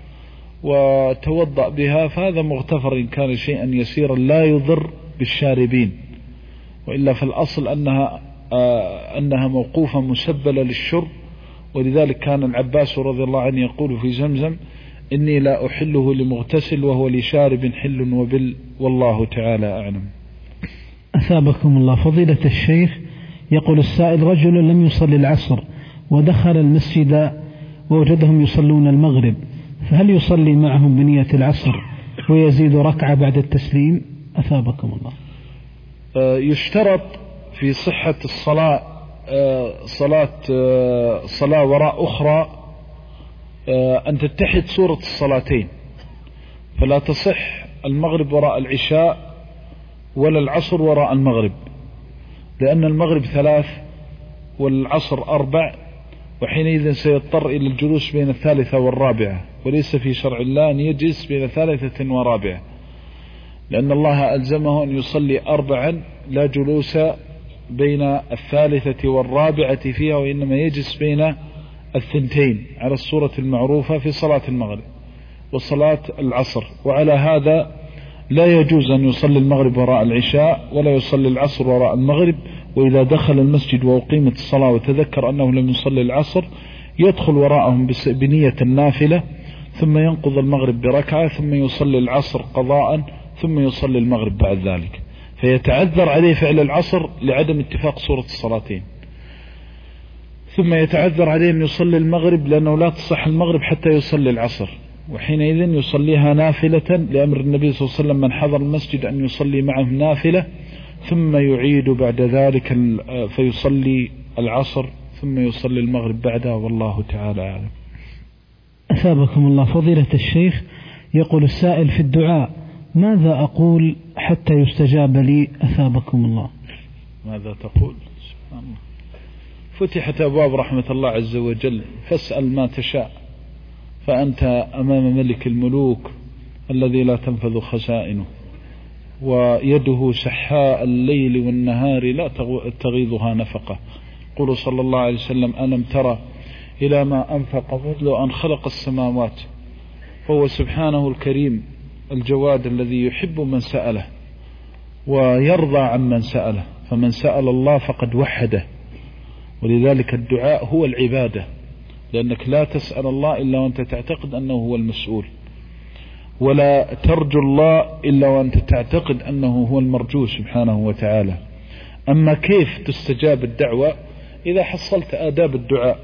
وتوضأ بها، فهذا مغتفر إن كان شيئا يسيرا لا يضر بالشاربين. وإلا في الأصل أنها آه أنها موقوفة مسبلة للشرب. ولذلك كان العباس رضي الله عنه يقول في زمزم: إني لا أحله لمغتسل وهو لشارب حل وبل، والله تعالى أعلم. أثابكم الله. فضيلة الشيخ، يقول السائل: رجل لم يصلي العصر ودخل المسجد ووجدهم يصلون المغرب، فهل يصلي معهم بنية العصر ويزيد ركعة بعد التسليم؟ أثابكم الله. آه يشترط في صحة الصلاة آه صلاة آه صلاة وراء أخرى آه أن تتحد صورة الصلاتين، فلا تصح المغرب وراء العشاء ولا العصر وراء المغرب، لأن المغرب ثلاث والعصر أربع، وحينئذ سيضطر إلى الجلوس بين الثالثة والرابعة، وليس في شرع الله أن يجلس بين ثالثة ورابعة، لأن الله ألزمه أن يصلي أربعا لا جلوس بين الثالثة والرابعة فيها، وإنما يجلس بين الثنتين على الصورة المعروفة في صلاة المغرب وصلاة العصر. وعلى هذا لا يجوز أن يصلي المغرب وراء العشاء ولا يصلي العصر وراء المغرب. وإذا دخل المسجد وأقيمت الصلاة وتذكر أنه لم يصلي العصر يدخل وراءهم بنية النافلة، ثم ينقض المغرب بركعة، ثم يصلي العصر قضاء، ثم يصلي المغرب بعد ذلك. فيتعذر عليه فعل العصر لعدم اتفاق صورة الصلاتين، ثم يتعذر عليه أن يصلي المغرب لأنه لا تصح المغرب حتى يصلي العصر، وحينئذ يصليها نافلة لأمر النبي صلى الله عليه وسلم من حضر المسجد أن يصلي معه نافلة، ثم يعيد بعد ذلك فيصلي العصر ثم يصلي المغرب بعدها، والله تعالى أعلم. أثابكم الله. فضيلة الشيخ، يقول السائل: في الدعاء ماذا أقول حتى يستجاب لي؟ أثابكم الله. ماذا تقول؟ سبحان الله. فتحت أبواب رحمة الله عز وجل، فاسأل ما تشاء، فأنت أمام ملك الملوك الذي لا تنفذ خزائنه، ويده سحاء الليل والنهار لا تغيضها نفقة. قل صلى الله عليه وسلم: ألم ترى إلى ما أنفق منذ أن خلق السماوات؟ فهو سبحانه الكريم الجواد الذي يحب من سأله ويرضى عن من سأله، فمن سأل الله فقد وحده. ولذلك الدعاء هو العبادة، لأنك لا تسأل الله إلا وأنت تعتقد أنه هو المسؤول، ولا ترجو الله إلا وأنت تعتقد أنه هو المرجو سبحانه وتعالى. أما كيف تستجاب الدعوة؟ إذا حصلت آداب الدعاء،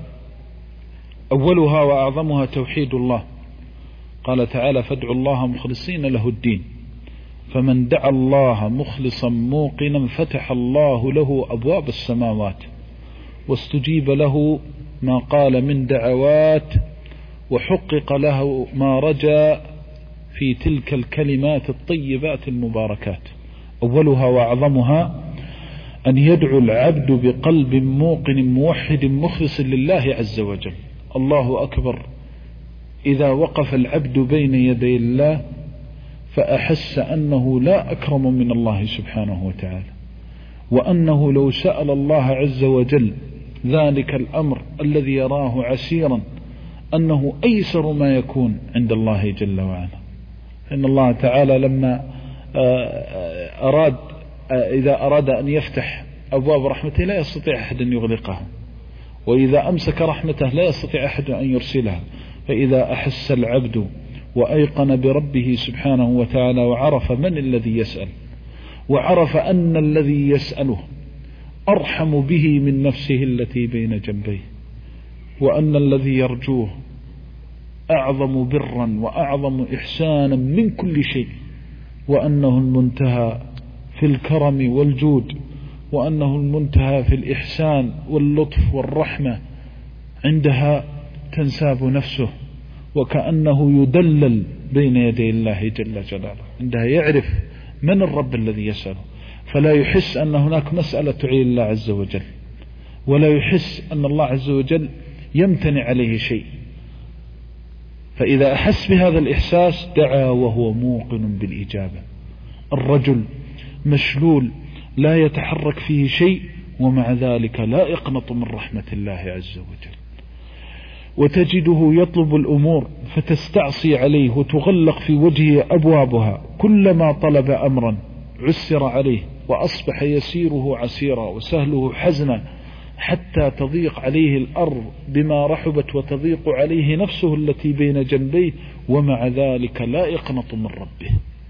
أولها وأعظمها توحيد الله. قال تعالى: فادعوا الله مخلصين له الدين، فمن دعا الله مخلصا موقنا فتح الله له أبواب السماوات، واستجيب له ما قال من دعوات، وحقق له ما رجا في تلك الكلمات الطيبات المباركات. أولها وأعظمها أن يدعو العبد بقلب موقن موحد مخلص لله عز وجل. الله أكبر إذا وقف العبد بين يدي الله فأحس أنه لا أكرم من الله سبحانه وتعالى، وأنه لو سأل الله عز وجل ذلك الأمر الذي يراه عسيرا أنه أيسر ما يكون عند الله جل وعلا. إن الله تعالى لما أراد إذا أراد أن يفتح أبواب رحمته لا يستطيع أحد أن يغلقها، وإذا أمسك رحمته لا يستطيع أحد أن يرسلها. فإذا أحس العبد وأيقن بربه سبحانه وتعالى وعرف من الذي يسأل، وعرف أن الذي يسأله أرحم به من نفسه التي بين جنبيه، وأن الذي يرجوه أعظم برا وأعظم إحسانا من كل شيء، وأنه المنتهى في الكرم والجود، وأنه المنتهى في الإحسان واللطف والرحمة، عندها تنساب نفسه وكأنه يدلل بين يدي الله جل جلاله. عندها يعرف من الرب الذي يسأله، فلا يحس أن هناك مسألة تعين الله عز وجل، ولا يحس أن الله عز وجل يمتنع عليه شيء. فإذا أحس بهذا الإحساس دعا وهو موقن بالإجابة. الرجل مشلول لا يتحرك فيه شيء، ومع ذلك لا يقنط من رحمة الله عز وجل، وتجده يطلب الأمور فتستعصي عليه وتغلق في وجهه أبوابها. كلما طلب أمرا عسر عليه، وأصبح يسيره عسيرا وسهله حزنا، حتى تضيق عليه الأرض بما رحبت وتضيق عليه نفسه التي بين جنبيه، ومع ذلك لا يقنط من ربه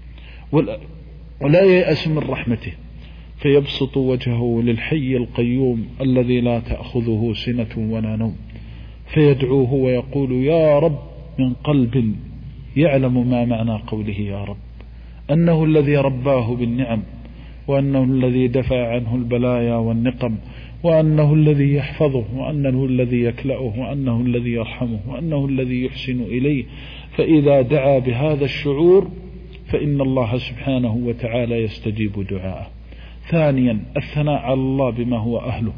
ولا ييأس من رحمته، فيبسط وجهه للحي القيوم الذي لا تأخذه سنة ولا نوم، فيدعوه ويقول: يا رب، من قلب يعلم ما معنى قوله يا رب، أنه الذي رباه بالنعم، وأنه الذي دفع عنه البلايا والنقم، وأنه الذي يحفظه، وأنه الذي يكلأه، وأنه الذي يرحمه، وأنه الذي يحسن إليه. فإذا دعا بهذا الشعور فإن الله سبحانه وتعالى يستجيب دعاءه. ثانيا الثناء على الله بما هو أهله،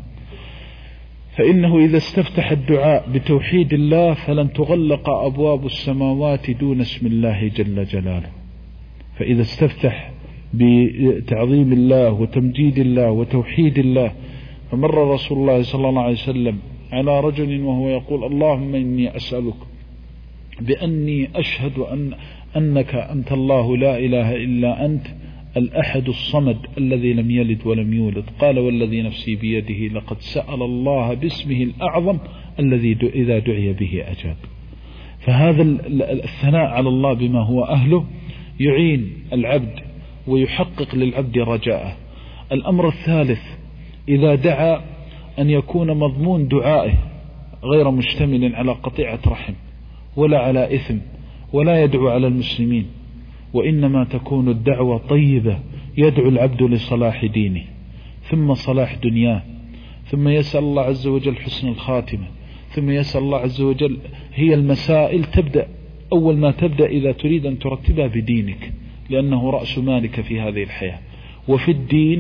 فإنه إذا استفتح الدعاء بتوحيد الله فلن تغلق أبواب السماوات دون اسم الله جل جلاله. فإذا استفتح بتعظيم الله وتمجيد الله وتوحيد الله، فمر رسول الله صلى الله عليه وسلم على رجل وهو يقول: اللهم إني أسألك بأني أشهد أن أنك أنت الله لا إله إلا أنت الأحد الصمد الذي لم يلد ولم يولد. قال: والذي نفسي بيده لقد سأل الله باسمه الأعظم الذي إذا دعي به أجاب. فهذا الثناء على الله بما هو أهله يعين العبد ويحقق للعبد رجاءه. الأمر الثالث إذا دعا أن يكون مضمون دعائه غير مشتمل على قطيعة رحم ولا على إثم، ولا يدعو على المسلمين، وإنما تكون الدعوة طيبة، يدعو العبد لصلاح دينه ثم صلاح دنياه، ثم يسأل الله عز وجل حسن الخاتمة، ثم يسأل الله عز وجل. هي المسائل تبدأ أول ما تبدأ إذا تريد أن ترتبها بدينك، لأنه رأس مالك في هذه الحياة، وفي الدين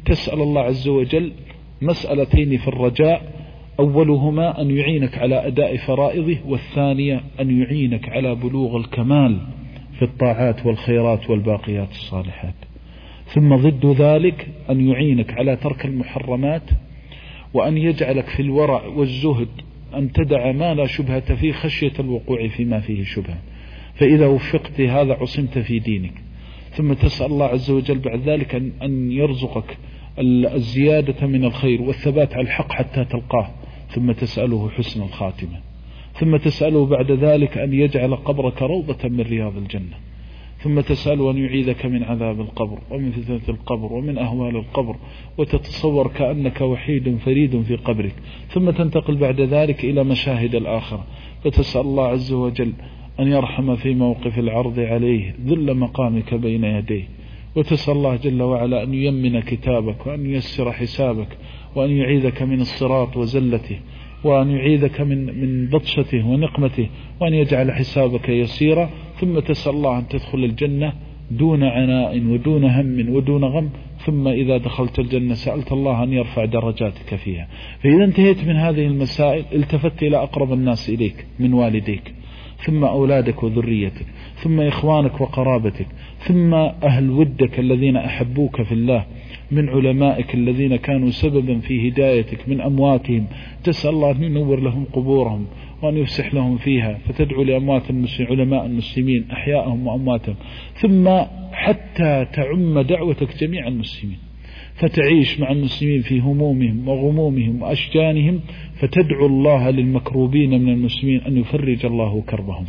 تسأل الله عز وجل مسألتين في الرجاء: أولهما أن يعينك على أداء فرائضه، والثانية أن يعينك على بلوغ الكمال في الطاعات والخيرات والباقيات الصالحات. ثم ضد ذلك أن يعينك على ترك المحرمات، وأن يجعلك في الورع والزهد، أن تدع ما لا شبهة فيه خشية الوقوع فيما فيه شبهة. فإذا وفقت هذا عصمت في دينك. ثم تسأل الله عز وجل بعد ذلك أن يرزقك الزيادة من الخير والثبات على الحق حتى تلقاه. ثم تسأله حسن الخاتمة. ثم تسأله بعد ذلك أن يجعل قبرك روضة من رياض الجنة. ثم تسأله أن يعيذك من عذاب القبر ومن فتنة القبر ومن أهوال القبر، وتتصور كأنك وحيد فريد في قبرك. ثم تنتقل بعد ذلك إلى مشاهد الآخرة، فتسأل الله عز وجل أن يرحم في موقف العرض عليه ذل مقامك بين يديه، وتسأل الله جل وعلا أن ييمن كتابك، وأن ييسر حسابك، وأن يعيذك من الصراط وزلته، وأن يعيذك من من بطشته ونقمته، وأن يجعل حسابك يسيرا. ثم تسأل الله أن تدخل الجنة دون عناء ودون هم ودون غم. ثم إذا دخلت الجنة سألت الله أن يرفع درجاتك فيها. فإذا انتهيت من هذه المسائل التفت إلى أقرب الناس إليك من والديك، ثم أولادك وذريتك، ثم إخوانك وقرابتك، ثم أهل ودك الذين أحبوك في الله من علمائك الذين كانوا سببا في هدايتك من أمواتهم. تسأل الله أن ينور لهم قبورهم وأن يفسح لهم فيها، فتدعو لأموات المسلمين علماء المسلمين أحياءهم وأمواتهم، ثم حتى تعم دعوتك جميع المسلمين، فتعيش مع المسلمين في همومهم وغمومهم وأشجانهم، فتدعو الله للمكروبين من المسلمين أن يفرج الله كربهم،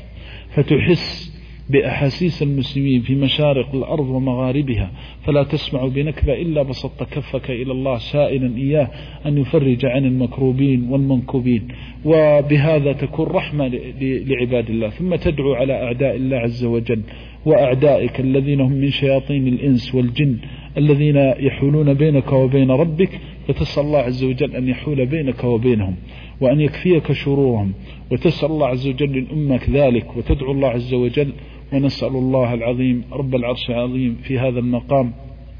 فتحس بأحاسيس المسلمين في مشارق الأرض ومغاربها، فلا تسمع بنكبة إلا بسطت كفك إلى الله سائلا إياه أن يفرج عن المكروبين والمنكوبين، وبهذا تكون رحمة لعباد الله. ثم تدعو على أعداء الله عز وجل وأعدائك الذين هم من شياطين الإنس والجن الذين يحولون بينك وبين ربك، فتسأل الله عز وجل أن يحول بينك وبينهم وأن يكفيك شرورهم، وتسأل الله عز وجل للأمة كذلك، وتدعو الله عز وجل. ونسأل الله العظيم رب العرش العظيم في هذا المقام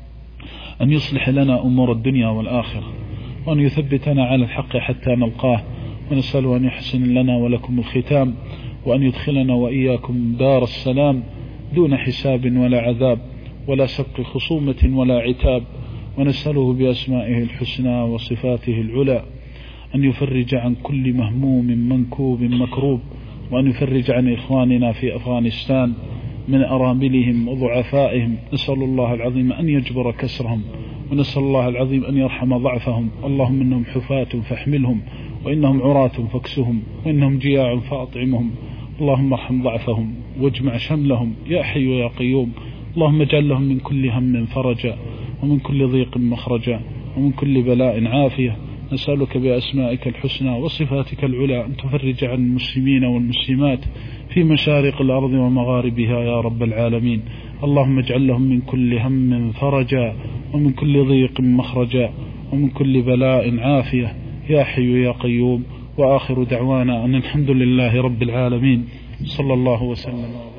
أن يصلح لنا أمور الدنيا والآخرة، وأن يثبتنا على الحق حتى نلقاه، ونسأل أن يحسن لنا ولكم الختام، وأن يدخلنا وإياكم دار السلام دون حساب ولا عذاب ولا سبق خصومة ولا عتاب. ونسأله بأسمائه الحسنى وصفاته العلى أن يفرج عن كل مهموم منكوب مكروب، وأن يفرج عن إخواننا في أفغانستان من أراملهم وضعفائهم. نسأل الله العظيم أن يجبر كسرهم، ونسأل الله العظيم أن يرحم ضعفهم. اللهم إنهم حفاة فاحملهم، وإنهم عراة فاكسهم، وإنهم جياع فأطعمهم. اللهم ارحم ضعفهم واجمع شملهم يا حي يا قيوم. اللهم اجعل لهم من كل هم فرجا، ومن كل ضيق مخرجا، ومن كل بلاء عافية. نسألك بأسمائك الحسنى وصفاتك العلى أن تفرج عن المسلمين والمسلمات في مشارق الأرض ومغاربها يا رب العالمين. اللهم اجعل لهم من كل هم فرجا، ومن كل ضيق مخرجا، ومن كل بلاء عافية يا حي يا قيوم. وآخر دعوانا أن الحمد لله رب العالمين. صلى الله وسلم.